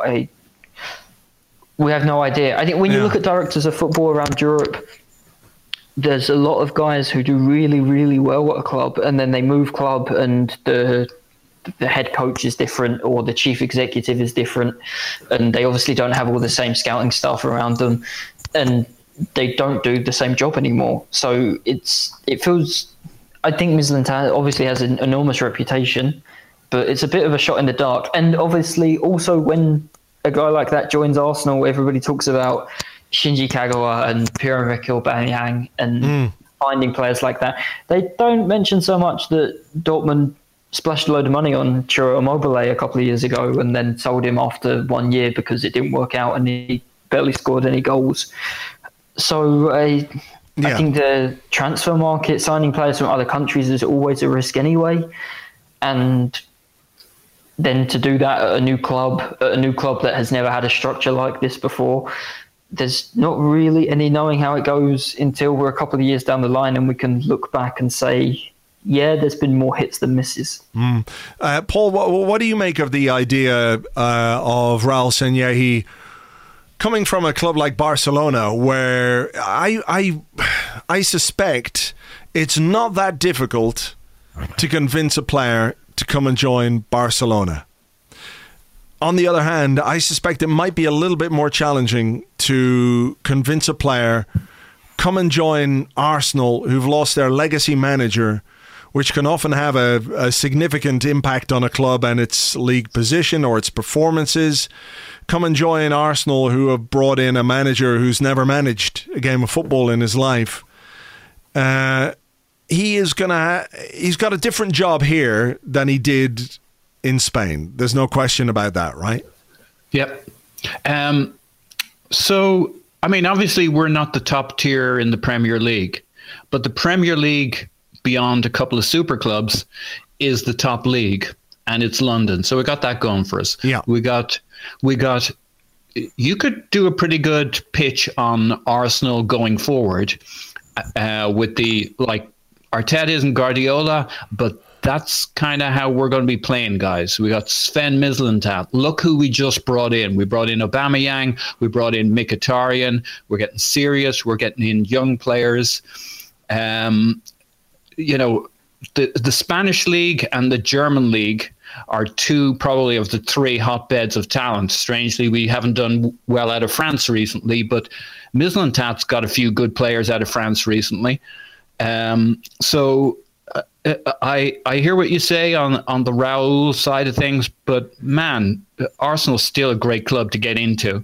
S6: we have no idea. I think when you look at directors of football around Europe, there's a lot of guys who do really, really well at a club, and then they move club and the head coach is different or the chief executive is different, and they obviously don't have all the same scouting staff around them, and they don't do the same job anymore. So it feels, I think Mislintat obviously has an enormous reputation, but it's a bit of a shot in the dark. And obviously also when a guy like that joins Arsenal, everybody talks about Shinji Kagawa and Pierre-Emerick Aubameyang and finding players like that. They don't mention so much that Dortmund splashed a load of money on Ciro Immobile a couple of years ago and then sold him after 1 year because it didn't work out and he barely scored any goals. So I think the transfer market, signing players from other countries, is always a risk anyway. And then to do that at a new club that has never had a structure like this before, there's not really any knowing how it goes until we're a couple of years down the line and we can look back and say, yeah, there's been more hits than misses.
S3: Paul, what do you make of the idea of Raul Sanllehi coming from a club like Barcelona, where I suspect it's not that difficult to convince a player to come and join Barcelona? On the other hand, I suspect it might be a little bit more challenging to convince a player come and join Arsenal, who've lost their legacy manager, which can often have a significant impact on a club and its league position or its performances. Come and join Arsenal, who have brought in a manager who's never managed a game of football in his life. He's got a different job here than he did in Spain. There's no question about that, right?
S5: Yep. So, I mean, obviously we're not the top tier in the Premier League, but the Premier League, beyond a couple of super clubs, is the top league, and it's London. So we got that going for us. Yeah. We got. You could do a pretty good pitch on Arsenal going forward, with the, like, Arteta isn't Guardiola, but that's kind of how we're going to be playing, guys. We got Sven Mislintat. Look who we just brought in. We brought in Aubameyang. We brought in Mkhitaryan. We're getting serious. We're getting in young players. You know, the Spanish league and the German league are two probably of the three hotbeds of talent. Strangely, we haven't done well out of France recently, but Mislintat's got a few good players out of France recently. So I hear what you say on the Raul side of things, but man, Arsenal's still a great club to get into.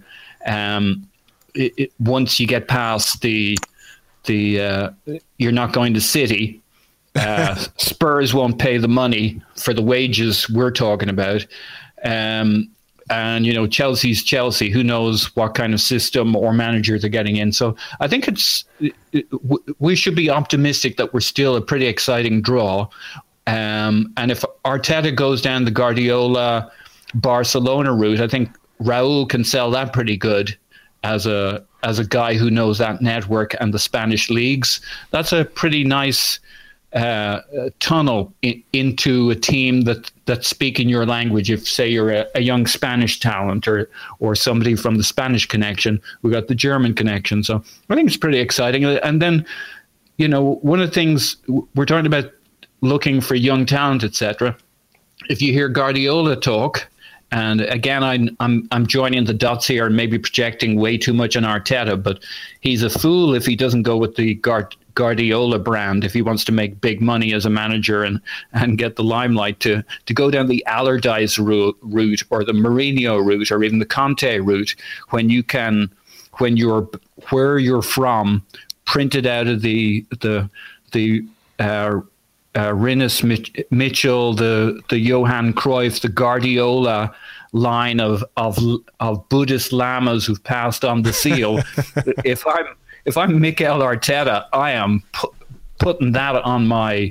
S5: Once you get past the you're not going to City, Spurs won't pay the money for the wages we're talking about. And, Chelsea's Chelsea. Who knows what kind of system or manager they're getting in. So I think we should be optimistic that we're still a pretty exciting draw. And if Arteta goes down the Guardiola Barcelona route, I think Raul can sell that pretty good as a guy who knows that network and the Spanish leagues. That's a pretty nice tunnel into a team that's speaking your language. If, say, you're a young Spanish talent or somebody from the Spanish connection, we got the German connection. So I think it's pretty exciting. And then, one of the things we're talking about, looking for young talent, etc. If you hear Guardiola talk, and again, I'm joining the dots here and maybe projecting way too much on Arteta, but he's a fool if he doesn't go with the Guardiola brand, if he wants to make big money as a manager and get the limelight, to go down the Allardyce route or the Mourinho route or even the Conte route, when you're where you're from, printed out of the Rinus Mitchell, the Johan Cruyff, the Guardiola line of Buddhist lamas who've passed on the seal. If I'm Mikel Arteta, I am putting that on my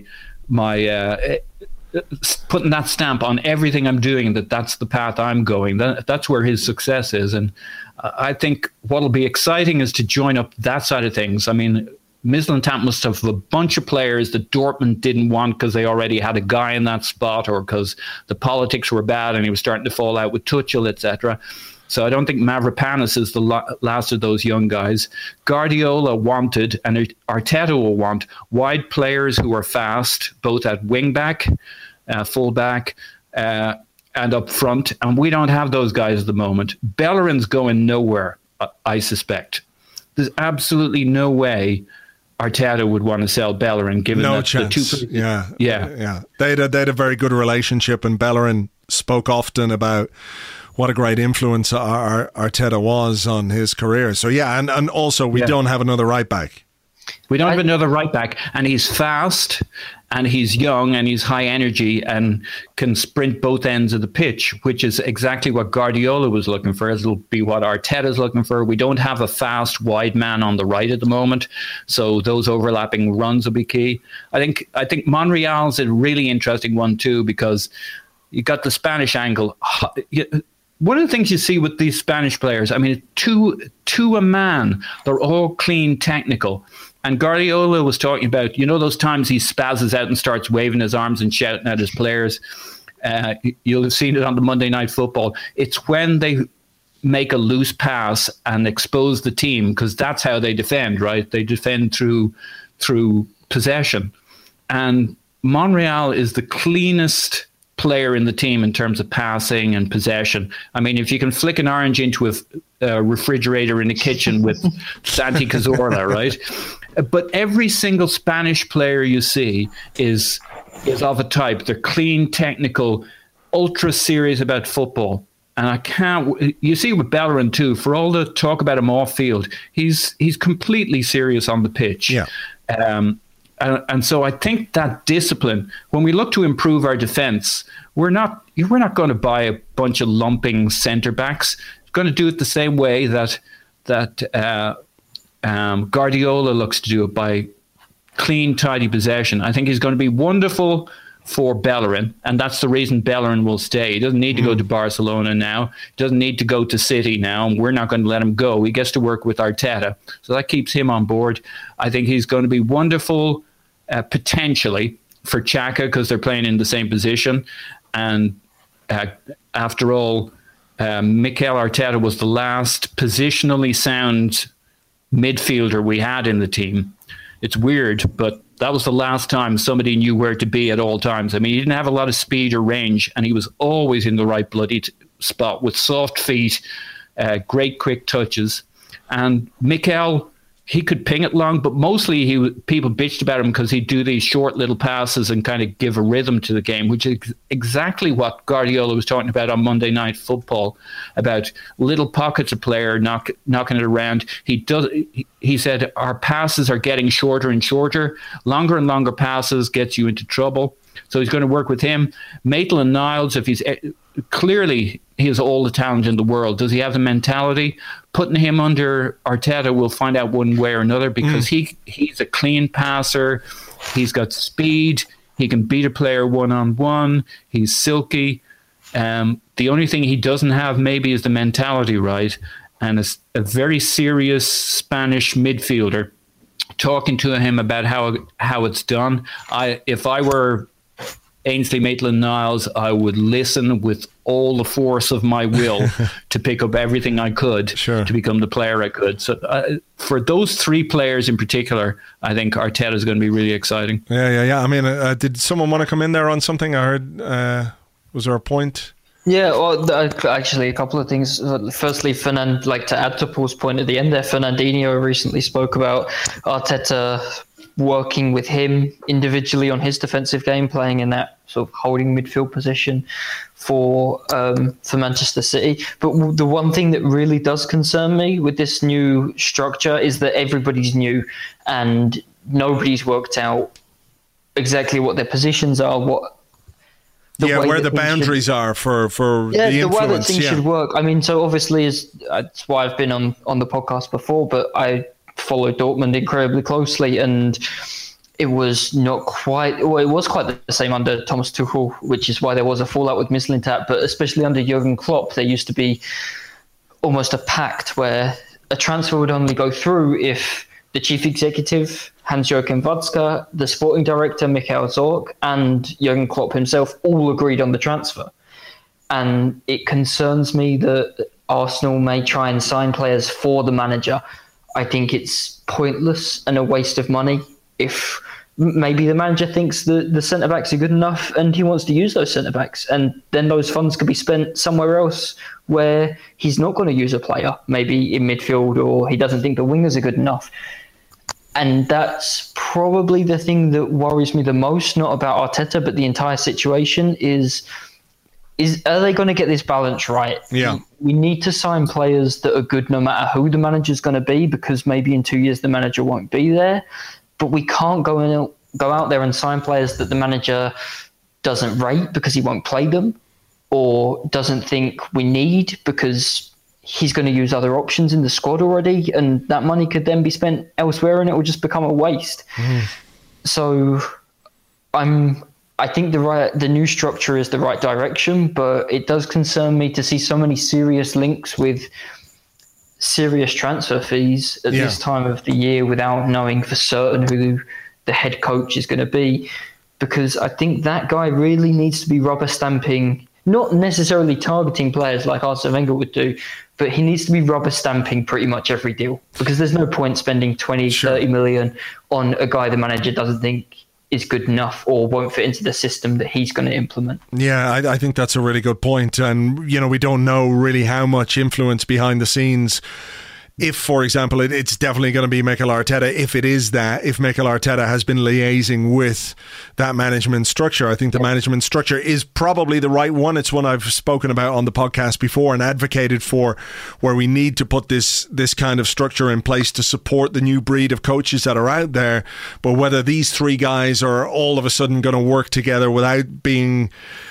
S5: putting that stamp on everything I'm doing, that's the path I'm going. That's where his success is. And I think what'll be exciting is to join up that side of things. I mean, Mislintat must have a bunch of players that Dortmund didn't want because they already had a guy in that spot, or because the politics were bad and he was starting to fall out with Tuchel, etc. So I don't think Mavropanos is the last of those young guys. Guardiola wanted, and Arteta will want, wide players who are fast, both at wing-back, full-back, and up front. And we don't have those guys at the moment. Bellerin's going nowhere, I suspect. There's absolutely no way Arteta would want to sell Bellerin, given
S3: no
S5: that
S3: chance.
S5: The two.
S3: Yeah. They had a very good relationship, and Bellerin spoke often about what a great influence Arteta was on his career. So and also we don't have another right back.
S5: We don't have another right back, and he's fast, and he's young, and he's high energy, and can sprint both ends of the pitch, which is exactly what Guardiola was looking for. It'll be what Arteta's looking for. We don't have a fast, wide man on the right at the moment, so those overlapping runs will be key. I think Monreal's a really interesting one too, because you got the Spanish angle. One of the things you see with these Spanish players, I mean, to a man, they're all clean, technical. And Guardiola was talking about, those times he spazzes out and starts waving his arms and shouting at his players. You'll have seen it on the Monday Night Football. It's when they make a loose pass and expose the team, because that's how they defend, right? They defend through possession. And Monreal is the cleanest player in the team in terms of passing and possession. I mean, if you can flick an orange into a refrigerator in the kitchen with Santi Cazorla, right? But every single Spanish player you see is of a type. They're clean, technical, ultra serious about football. And you see with Bellerin too, for all the talk about him off field, he's completely serious on the pitch. Yeah. And so I think that discipline, when we look to improve our defence, we're not going to buy a bunch of lumping centre backs. We're going to do it the same way that Guardiola looks to do it, by clean, tidy possession. I think he's going to be wonderful for Bellerin, and that's the reason Bellerin will stay. He doesn't need to go to Barcelona now. He doesn't need to go to City now, and we're not going to let him go. He gets to work with Arteta, so that keeps him on board. I think he's going to be wonderful, potentially, for Xhaka, because they're playing in the same position. And after all, Mikel Arteta was the last positionally sound midfielder we had in the team. It's weird, but that was the last time somebody knew where to be at all times. I mean, he didn't have a lot of speed or range, and he was always in the right bloody spot with soft feet, great quick touches. And Mikel he could ping it long, but mostly people bitched about him because he'd do these short little passes and kind of give a rhythm to the game, which is exactly what Guardiola was talking about on Monday Night Football, about little pockets of player knocking it around. He said our passes are getting shorter and shorter. Longer and longer passes gets you into trouble. So he's going to work with him. Maitland-Niles, if clearly he has all the talent in the world. Does he have the mentality? Putting him under Arteta, we'll find out one way or another, because he's a clean passer. He's got speed. He can beat a player one-on-one. He's silky. The only thing he doesn't have maybe is the mentality right. And a very serious Spanish midfielder, talking to him about how it's done. If I were Ainsley Maitland-Niles, I would listen with all the force of my will to pick up everything I could to become the player I could. So for those three players in particular, I think Arteta is going to be really exciting.
S3: Yeah. I mean, did someone want to come in there on something? I heard, was there a point?
S6: Yeah, well, actually, a couple of things. Firstly, like to add to Paul's point at the end there, Fernandinho recently spoke about Arteta working with him individually on his defensive game, playing in that sort of holding midfield position for Manchester City. But the one thing that really does concern me with this new structure is that everybody's new and nobody's worked out exactly what their positions are,
S3: where the boundaries are for the influence.
S6: The way that things should work. I mean, so obviously that's why I've been on the podcast before, but I follow Dortmund incredibly closely, and it was not quite, well, it was quite the same under Thomas Tuchel, which is why there was a fallout with Mislintat, but especially under Jurgen Klopp, there used to be almost a pact where a transfer would only go through if the chief executive, Hans-Joachim Watzke, the sporting director, Michael Zorc, and Jurgen Klopp himself all agreed on the transfer. And it concerns me that Arsenal may try and sign players for the manager. I think it's pointless and a waste of money. If maybe the manager thinks that the centre-backs are good enough and he wants to use those centre-backs, and then those funds could be spent somewhere else where he's not going to use a player, maybe in midfield, or he doesn't think the wingers are good enough. And that's probably the thing that worries me the most, not about Arteta, but the entire situation is are they going to get this balance right?
S3: Yeah.
S6: We need to sign players that are good no matter who the manager's going to be, because maybe in 2 years the manager won't be there. But we can't go out there and sign players that the manager doesn't rate because he won't play them, or doesn't think we need because he's going to use other options in the squad already, and that money could then be spent elsewhere and it will just become a waste. So I think the new structure is the right direction, but it does concern me to see so many serious links with serious transfer fees at this time of the year without knowing for certain who the head coach is going to be, because I think that guy really needs to be rubber stamping, not necessarily targeting players like Arsene Wenger would do, but he needs to be rubber stamping pretty much every deal, because there's no point spending 20, 30 million on a guy the manager doesn't think is good enough or won't fit into the system that he's going to implement.
S3: Yeah, I think that's a really good point. And, we don't know really how much influence behind the scenes. If, for example, it's definitely going to be Mikel Arteta, if Mikel Arteta has been liaising with that management structure. I think the management structure is probably the right one. It's one I've spoken about on the podcast before and advocated for, where we need to put this kind of structure in place to support the new breed of coaches that are out there. But whether these three guys are all of a sudden going to work together without being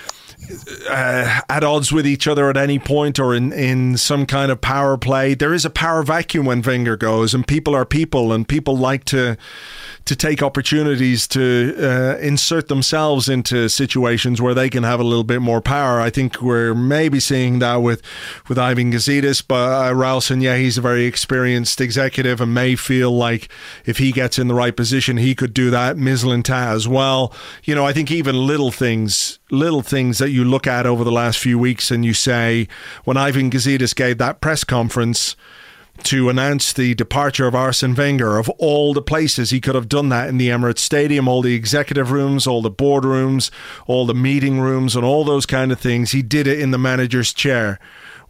S3: at odds with each other at any point, or in some kind of power play. There is a power vacuum when Wenger goes, and people are people, and people like to take opportunities to insert themselves into situations where they can have a little bit more power. I think we're maybe seeing that with Ivan Gazidis, but Raul Sanllehi, he's a very experienced executive and may feel like if he gets in the right position, he could do that. Mislintat as well. I think even little things that you look at over the last few weeks and you say, when Ivan Gazidis gave that press conference to announce the departure of Arsene Wenger, of all the places he could have done that, in the Emirates Stadium, all the executive rooms, all the boardrooms, all the meeting rooms and all those kind of things, he did it in the manager's chair,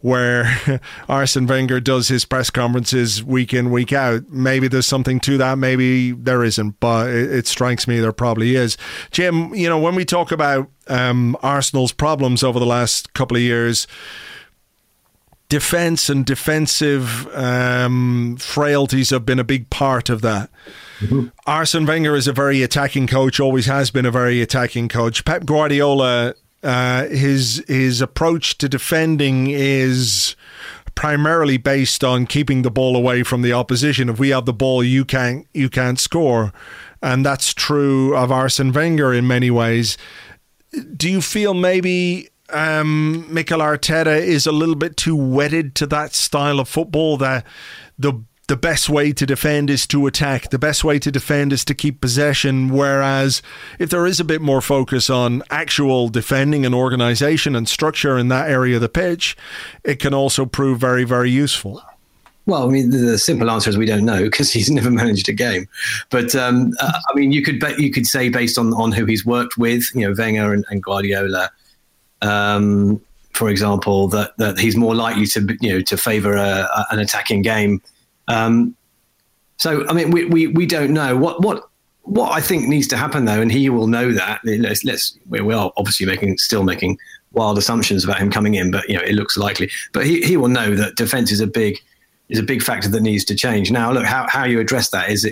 S3: where Arsene Wenger does his press conferences week in, week out. Maybe there's something to that, maybe there isn't, but it strikes me there probably is. Jim, when we talk about Arsenal's problems over the last couple of years, defence and defensive frailties have been a big part of that. Mm-hmm. Arsene Wenger is a very attacking coach, always has been a very attacking coach. Pep Guardiola, his approach to defending is primarily based on keeping the ball away from the opposition. If we have the ball, you can't score. And that's true of Arsene Wenger in many ways. Do you feel maybe Mikel Arteta is a little bit too wedded to that style of football, that the best way to defend is to attack, the best way to defend is to keep possession, whereas if there is a bit more focus on actual defending and organisation and structure in that area of the pitch, it can also prove very, very useful?
S4: Well, I mean, the simple answer is we don't know because he's never managed a game. But I mean, you could say based on who he's worked with, Wenger and Guardiola, for example, that he's more likely to favour an attacking game. So I mean, we don't know what I think needs to happen though, and he will know that. We are obviously still making wild assumptions about him coming in, but it looks likely. But he will know that defence is a big factor that needs to change. Now, look, how you address that is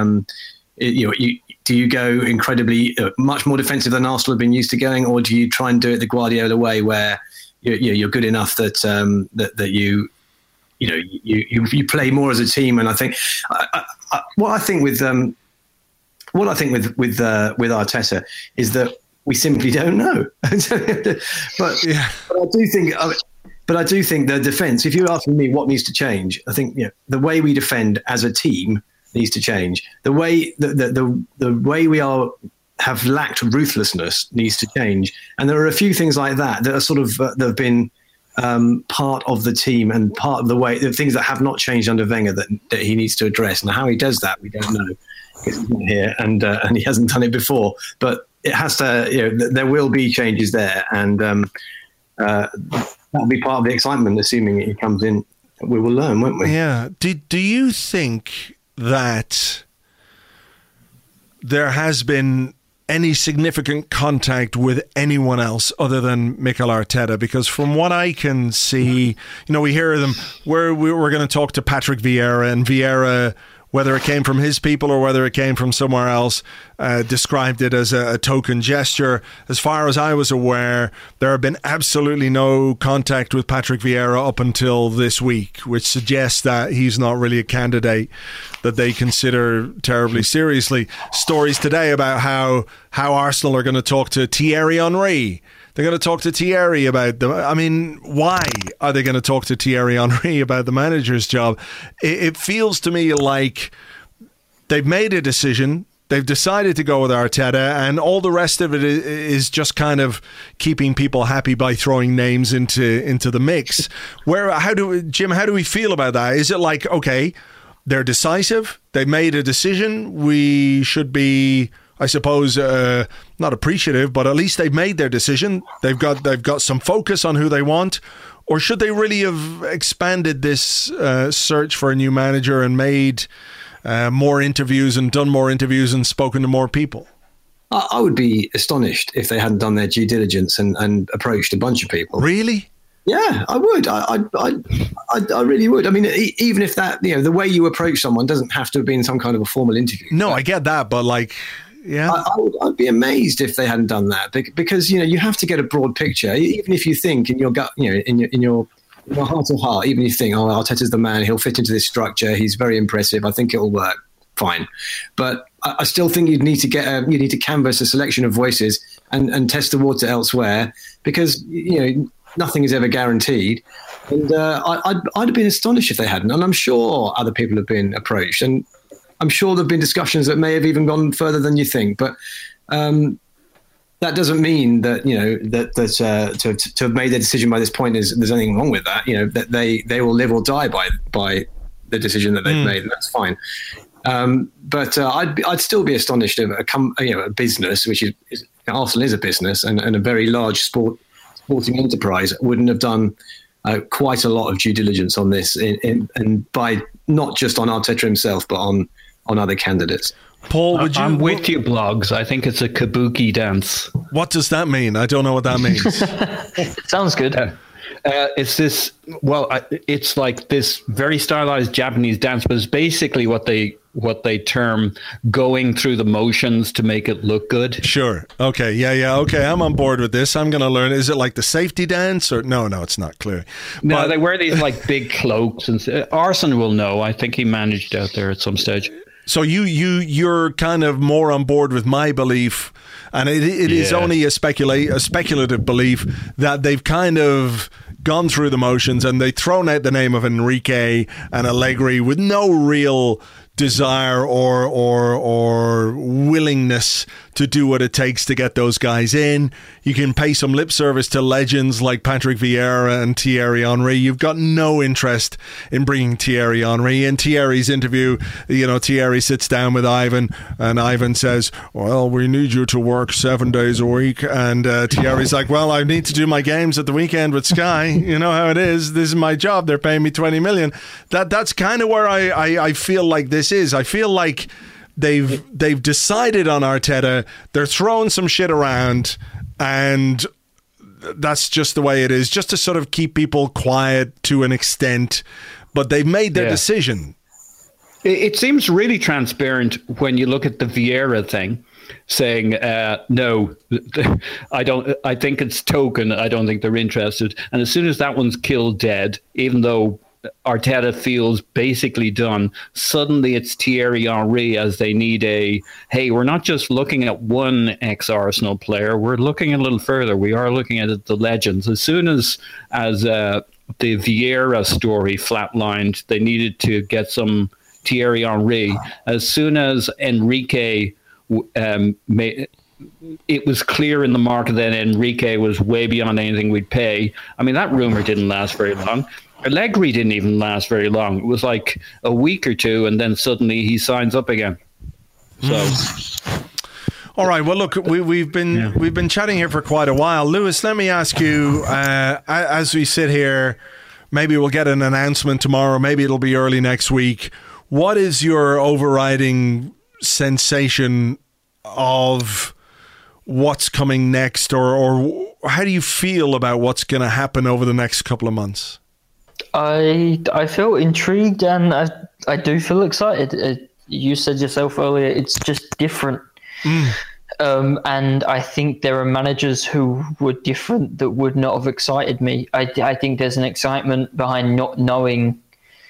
S4: do you go incredibly much more defensive than Arsenal have been used to going, or do you try and do it the Guardiola way, where you're good enough that you play more as a team? And I think what I think with Arteta is that we simply don't know. But I do think the defence, if you're asking me what needs to change, I think the way we defend as a team needs to change. The way the way we have lacked ruthlessness needs to change. And there are a few things like that are sort of that have been part of the team and part of the things that have not changed under Wenger that he needs to address. And how he does that, we don't know because he's not here and he hasn't done it before. But it has to. There will be changes there, and that'll be part of the excitement. Assuming he comes in, we will learn, won't we?
S3: Yeah. Do you think that there has been any significant contact with anyone else other than Mikel Arteta? Because from what I can see, we hear them, we're going to talk to Patrick Vieira, and Vieira, whether it came from his people or whether it came from somewhere else, described it as a token gesture. As far as I was aware, there have been absolutely no contact with Patrick Vieira up until this week, which suggests that he's not really a candidate that they consider terribly seriously. Stories today about how Arsenal are going to talk to Thierry Henry. They're going to talk to Thierry about why are they going to talk to Thierry Henry about the manager's job? It feels to me like they've made a decision. They've decided to go with Arteta, and all the rest of it is just kind of keeping people happy by throwing names into the mix. How do we feel about that? Is it like, okay, they're decisive, they made a decision, we should be, I suppose, not appreciative, but at least they've made their decision. They've got some focus on who they want. Or should they really have expanded this search for a new manager and made more interviews and done more interviews and spoken to more people?
S4: I would be astonished if they hadn't done their due diligence and approached a bunch of people.
S3: Really?
S4: Yeah, I would. I really would. I mean, even if that, the way you approach someone doesn't have to have been some kind of a formal interview.
S3: No, I get that, but yeah,
S4: I'd be amazed if they hadn't done that because you have to get a broad picture. Even if you think in your gut, in your heart of heart, even if you think, Arteta's the man, he'll fit into this structure, he's very impressive, I think it'll work. Fine, but I still think you need to canvass a selection of voices and test the water elsewhere because nothing is ever guaranteed. And I'd have been astonished if they hadn't. And I'm sure other people have been approached, and I'm sure there have been discussions that may have even gone further than you think. But that doesn't mean that to have made their decision by this point there's anything wrong with that. That they will live or die by the decision that they've made, and that's fine. But I'd still be astonished if a business, which is Arsenal is a business and a very large sporting enterprise, wouldn't have done quite a lot of due diligence on this, and by not just on Arteta himself, but on other candidates.
S3: Paul,
S5: I'm with you, Blogs. I think it's a kabuki dance.
S3: What does that mean? I don't know what that means.
S6: It sounds good.
S5: It's this. Well, it's like this very stylized Japanese dance, but it's basically what they term going through the motions to make it look good.
S3: Sure. Okay. Yeah. Okay. I'm on board with this. I'm going to learn. Is it like the safety dance or no? It's not clear.
S5: No, they wear these like big cloaks, and Arsene will know. I think he managed out there at some stage.
S3: So you're kind of more on board with my belief, and it is only a speculative belief that they've kind of gone through the motions and they've thrown out the name of Enrique and Allegri with no real desire or willingness to do what it takes to get those guys in. You can pay some lip service to legends like Patrick Vieira and Thierry Henry. You've got no interest in bringing Thierry Henry. In Thierry's interview, Thierry sits down with Ivan and Ivan says, well, we need you to work 7 days a week. And Thierry's like, well, I need to do my games at the weekend with Sky. You know how it is. This is my job. They're paying me 20 million. That's kind of where I feel like this is. I feel like they've decided on Arteta. They're throwing some shit around, and that's just the way it is, just to sort of keep people quiet to an extent. But they've made their decision.
S5: It seems really transparent when you look at the Vieira thing, saying, no, I don't. I think it's token. I don't think they're interested. And as soon as that one's killed dead, even though Arteta feels basically done, suddenly it's Thierry Henry as they need hey, we're not just looking at one ex-Arsenal player, we're looking a little further. We are looking at the legends. As soon as the Vieira story flatlined, they needed to get some Thierry Henry. As soon as Enrique it was clear in the market that Enrique was way beyond anything we'd pay. I mean, that rumor didn't last very long. Allegri didn't even last very long. It was like a week or two, and then suddenly he signs up again. So,
S3: all right. Well, look, we've been chatting here for quite a while. Lewis, let me ask you, as we sit here, maybe we'll get an announcement tomorrow. Maybe it'll be early next week. What is your overriding sensation of what's coming next, or how do you feel about what's going to happen over the next couple of months?
S6: I feel intrigued, and I do feel excited. You said yourself earlier, it's just different. And I think there are managers who were different that would not have excited me. I think there's an excitement behind not knowing.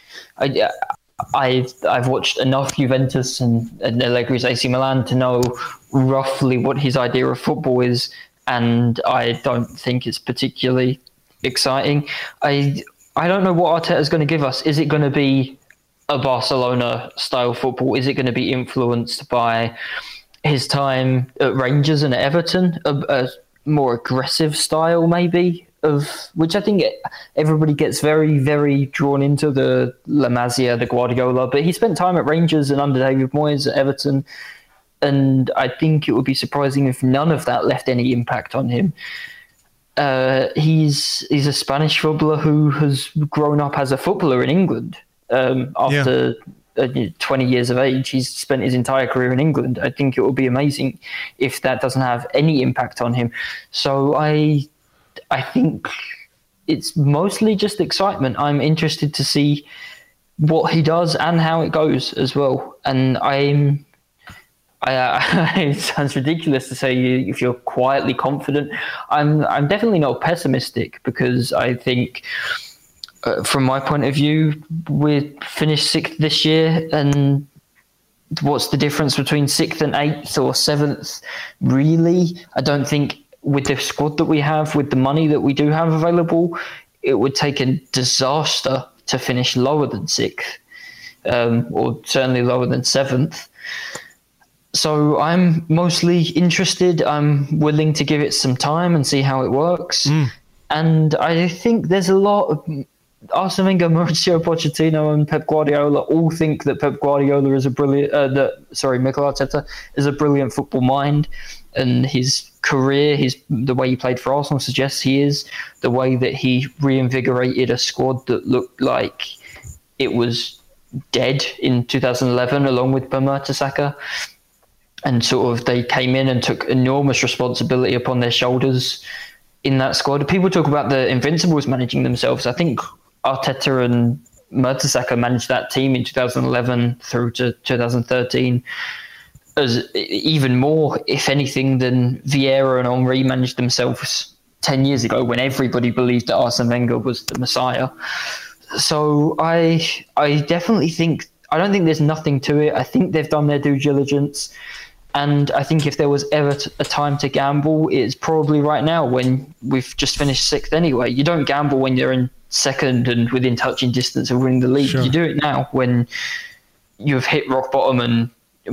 S6: I've watched enough Juventus and Allegri's AC Milan to know roughly what his idea of football is, and I don't think it's particularly exciting. I don't know what Arteta is going to give us. Is it going to be a Barcelona-style football? Is it going to be influenced by his time at Rangers and at Everton? A more aggressive style, maybe, which I think everybody gets very, very drawn into, the La Masia, the Guardiola. But he spent time at Rangers and under David Moyes at Everton, and I think it would be surprising if none of that left any impact on him. He's a Spanish footballer who has grown up as a footballer in England. After 20 years of age, he's spent his entire career in England. I think it would be amazing if that doesn't have any impact on him. So I think it's mostly just excitement. I'm interested to see what he does and how it goes as well. And it sounds ridiculous to say if you're quietly confident. I'm definitely not pessimistic, because I think from my point of view, we finished 6th this year, and what's the difference between 6th and 8th or 7th? Really, I don't think with the squad that we have, with the money that we do have available, it would take a disaster to finish lower than 6th, or certainly lower than 7th. So I'm mostly interested. I'm willing to give it some time and see how it works. And I think there's a lot of Arsene Wenger, Mauricio Pochettino, and Pep Guardiola all think that Pep Guardiola is a brilliant. Mikel Arteta is a brilliant football mind, and he's career, the way he played for Arsenal suggests he is. The way that he reinvigorated a squad that looked like it was dead in 2011, along with Per Mertesacker. And sort of they came in and took enormous responsibility upon their shoulders in that squad. People talk about the Invincibles managing themselves. I think Arteta and Mertesacker managed that team in 2011 through to 2013 as even more, if anything, than Vieira and Henry managed themselves 10 years ago when everybody believed that Arsene Wenger was the Messiah. So I definitely think, I don't think there's nothing to it. I think they've done their due diligence. And I think if there was ever a time to gamble, it's probably right now when we've just finished 6th anyway. You don't gamble when you're in 2nd and within touching distance of winning the league. Sure. You do it now when you've hit rock bottom and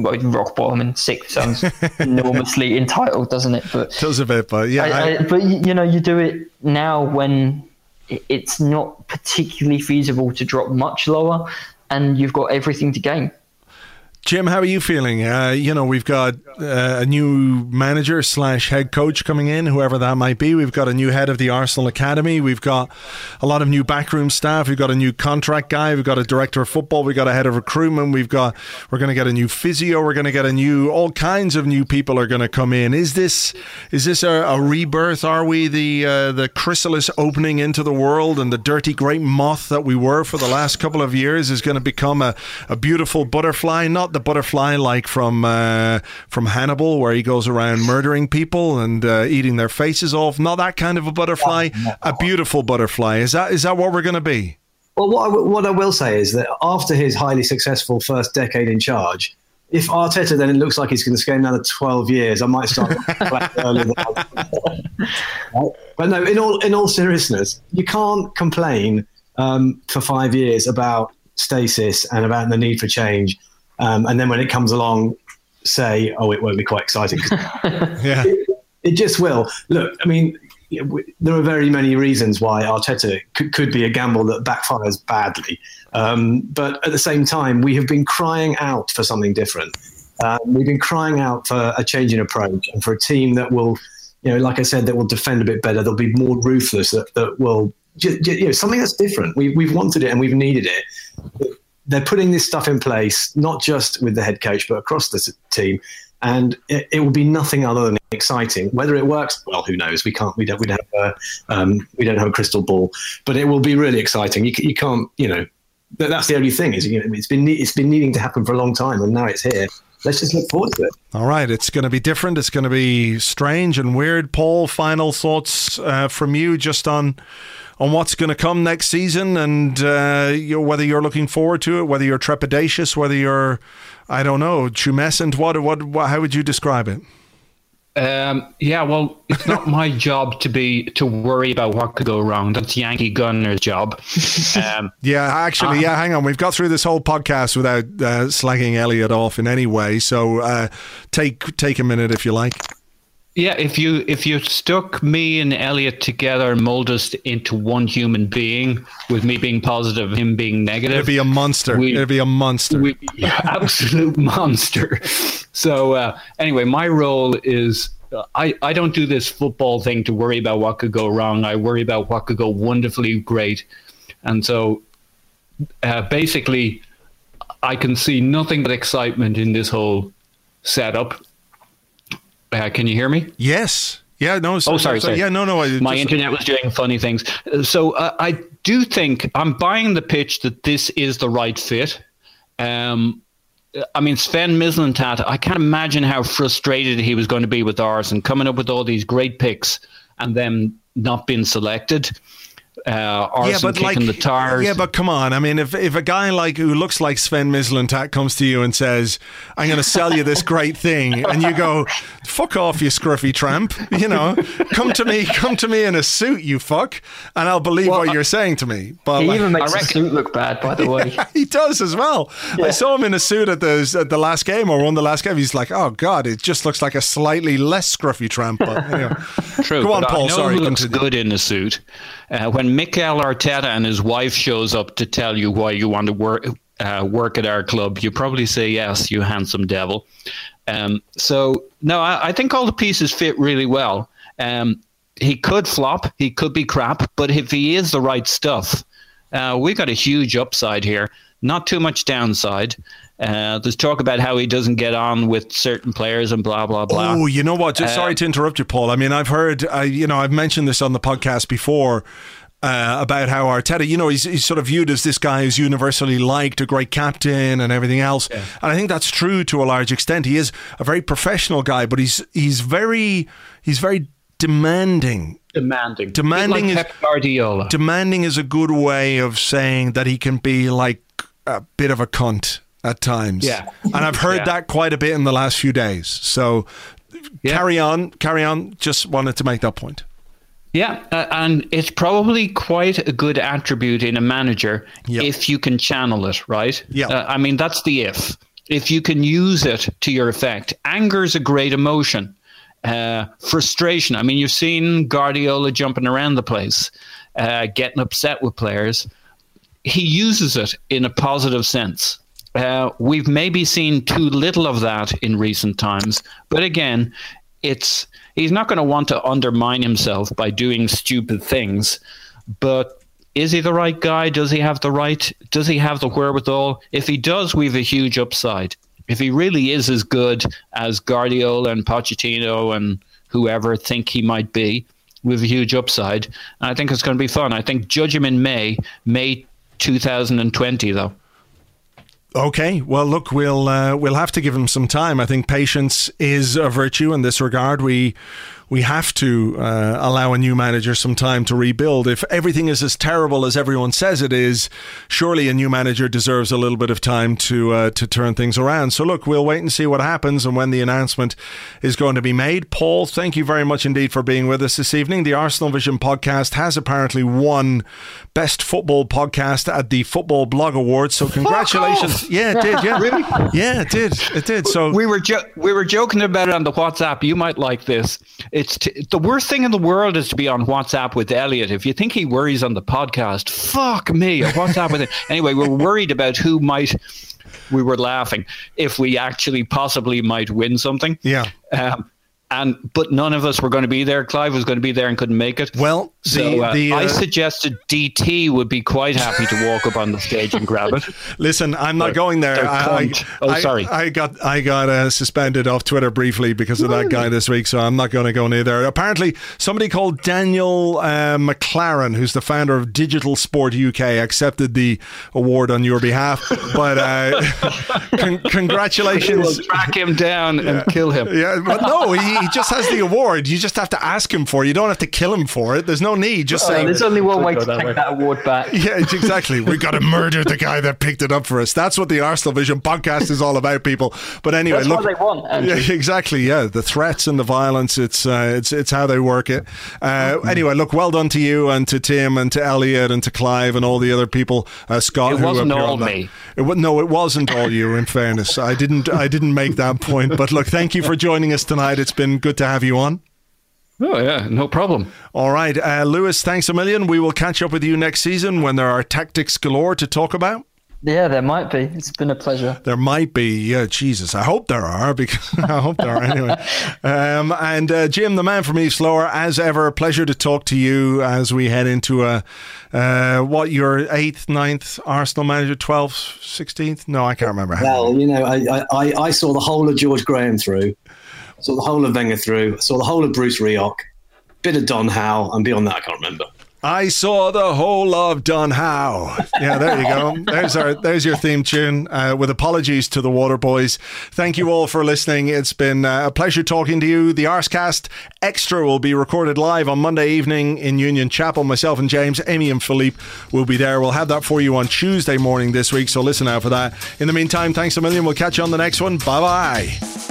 S6: 6th sounds enormously entitled, doesn't it? But
S3: it does a bit, but yeah.
S6: But you do it now when it's not particularly feasible to drop much lower, and you've got everything to gain.
S3: Jim, how are you feeling? We've got a new manager / head coach coming in, whoever that might be. We've got a new head of the Arsenal Academy. We've got a lot of new backroom staff. We've got a new contract guy. We've got a director of football. We've got a head of recruitment. We're going to get a new physio. We're going to get all kinds of new people are going to come in. Is this a rebirth? Are we the chrysalis opening into the world, and the dirty great moth that we were for the last couple of years is going to become a beautiful butterfly? Not the butterfly like from Hannibal, where he goes around murdering people and eating their faces off. Not that kind of a butterfly. A beautiful butterfly. Is that what we're going to be?
S4: Well, what I will say is that after his highly successful first decade in charge, if Arteta then it looks like he's going to stay another 12 years, I might start earlier than right? But no, in all seriousness, you can't complain for 5 years about stasis and about the need for change. And then when it comes along, say, oh, it won't be quite exciting.
S3: Yeah.
S4: It just will. Look, I mean, there are very many reasons why Arteta could be a gamble that backfires badly. But at the same time, we have been crying out for something different. We've been crying out for a change in approach and for a team that will, like I said, that will defend a bit better. They'll be more ruthless, that will, something that's different. We've wanted it and we've needed it. They're putting this stuff in place, not just with the head coach, but across the team. And it will be nothing other than exciting. Whether it works, well, who knows? We don't have a crystal ball, but it will be really exciting. You can't, that's the only thing is, it's been needing to happen for a long time, and now it's here. Let's just look forward to it.
S3: All right, it's going to be different. It's going to be strange and weird. Paul, final thoughts from you just on what's going to come next season, and whether you're looking forward to it, whether you're trepidatious, whether you're, I don't know, tumescent. What? How would you describe it?
S5: Well, it's not my job to worry about what could go wrong. That's Yankee Gunner's job.
S3: Hang on. We've got through this whole podcast without slagging Elliot off in any way. So take a minute if you like.
S5: Yeah, if you stuck me and Elliot together and mold us into one human being, with me being positive, him being negative,
S3: it'd be a monster. It'd be a monster.
S5: Absolute monster. So anyway, my role is I don't do this football thing to worry about what could go wrong. I worry about what could go wonderfully great. And so basically, I can see nothing but excitement in this whole setup. Can you hear me?
S3: Yes. Yeah, no.
S5: Sorry.
S3: Yeah, no.
S5: My internet was doing funny things. So I do think I'm buying the pitch that this is the right fit. Sven Mislintat, I can't imagine how frustrated he was going to be with Arsene coming up with all these great picks and them not being selected. Arsene kicking the tires.
S3: Yeah, but come on. I mean, if a guy who looks like Sven Mislintat comes to you and says, I'm going to sell you this great thing, and you go, fuck off, you scruffy tramp, come to me in a suit, you fuck, and I'll believe what you're saying to me. But
S6: he even makes the suit look bad, by the way.
S3: He does as well. Yeah. I saw him in a suit at the last game, or won the last game. He's like, oh God, it just looks like a slightly less scruffy tramp. But anyway.
S5: True.
S3: Go on, Paul. Sorry.
S5: Who looks good in a suit? When Mikel Arteta and his wife shows up to tell you why you want to work at our club, you probably say yes, you handsome devil. So no, I think all the pieces fit really well. He could flop, he could be crap, but if he is the right stuff, we got a huge upside here. Not too much downside. There's talk about how he doesn't get on with certain players and blah, blah, blah.
S3: Oh, you know what? Just sorry to interrupt you, Paul. I mean, I've heard, I've mentioned this on the podcast before about how Arteta, he's sort of viewed as this guy who's universally liked, a great captain and everything else. Yeah. And I think that's true to a large extent. He is a very professional guy, but he's very demanding.
S5: Demanding is Pep Guardiola.
S3: Demanding is a good way of saying that he can be like a bit of a cunt at times.
S5: Yeah.
S3: And I've heard that quite a bit in the last few days. So carry on. Just wanted to make that point.
S5: Yeah, and it's probably quite a good attribute in a manager if you can channel it, right?
S3: Yeah.
S5: I mean, that's the if. If you can use it to your effect. Anger is a great emotion. Frustration. I mean, you've seen Guardiola jumping around the place, getting upset with players. He uses it in a positive sense. We've maybe seen too little of that in recent times. But again, he's not going to want to undermine himself by doing stupid things. But is he the right guy? Does he have the wherewithal? If he does, we have a huge upside. If he really is as good as Guardiola and Pochettino and whoever think he might be, we have a huge upside. And I think it's going to be fun. I think judge him in May 2020, though.
S3: Okay, well, look, we'll have to give him some time. I think patience is a virtue in this regard. We have to allow a new manager some time to rebuild. If everything is as terrible as everyone says it is, surely a new manager deserves a little bit of time to turn things around. So look, we'll wait and see what happens and when the announcement is going to be made. Paul, thank you very much indeed for being with us this evening. The Arsenal Vision podcast has apparently won Best Football Podcast at the Football Blog Awards. So congratulations. Yeah, it did. Yeah,
S5: really?
S3: Yeah, it did. It did. So
S5: we were joking about it on the WhatsApp. You might like this. The worst thing in the world is to be on WhatsApp with Elliot. If you think he worries on the podcast, fuck me. WhatsApp with him. Anyway, we're worried about we were laughing if we actually possibly might win something.
S3: Yeah.
S5: But none of us were going to be there. Clive was going to be there and couldn't make it.
S3: Well,
S5: I suggested DT would be quite happy to walk up on the stage and grab it.
S3: Listen, I'm not going there.
S5: Sorry.
S3: I got suspended off Twitter briefly because of that guy this week, so I'm not going to go near there. Apparently, somebody called Daniel McLaren, who's the founder of Digital Sport UK, accepted the award on your behalf. But congratulations.
S5: We'll track him down and kill him.
S3: Yeah, but no, he just has the award. You just have to ask him for it. You don't have to kill him for it. There's no need. Just say
S6: there's only one way to take that award back.
S3: Yeah, exactly. We've got to murder the guy that picked it up for us. That's what the Arsenal Vision podcast is all about, people. But anyway,
S6: that's
S3: look,
S6: what they want, Andrew.
S3: Yeah, exactly. Yeah, the threats and the violence. It's how they work it. Anyway, look, well done to you and to Tim and to Elliot and to Clive and all the other people. Scott,
S5: it wasn't all me.
S3: No, it wasn't all you. In fairness, I didn't make that point. But look, thank you for joining us tonight. It's been good to have you on.
S5: Oh, yeah, no problem.
S3: All right, Lewis, thanks a million. We will catch up with you next season when there are tactics galore to talk about.
S6: Yeah, there might be. It's been a pleasure.
S3: There might be. Yeah, Jesus. I hope there are, because I hope there are anyway. And Jim, the man from East Lower, as ever, a pleasure to talk to you as we head into your 8th, 9th Arsenal manager, 12th, 16th? No, I can't remember.
S4: Well, I saw the whole of George Graham through. Saw the whole of Wenger through. Saw the whole of Bruce Rioch. Bit of Don Howe, and beyond that, I can't remember.
S3: I saw the whole of Don Howe. Yeah, there you go. There's your theme tune. With apologies to the Waterboys. Thank you all for listening. It's been a pleasure talking to you. The Arscast Extra will be recorded live on Monday evening in Union Chapel. Myself and James, Amy and Philippe will be there. We'll have that for you on Tuesday morning this week, so listen out for that. In the meantime, thanks a million. We'll catch you on the next one. Bye-bye.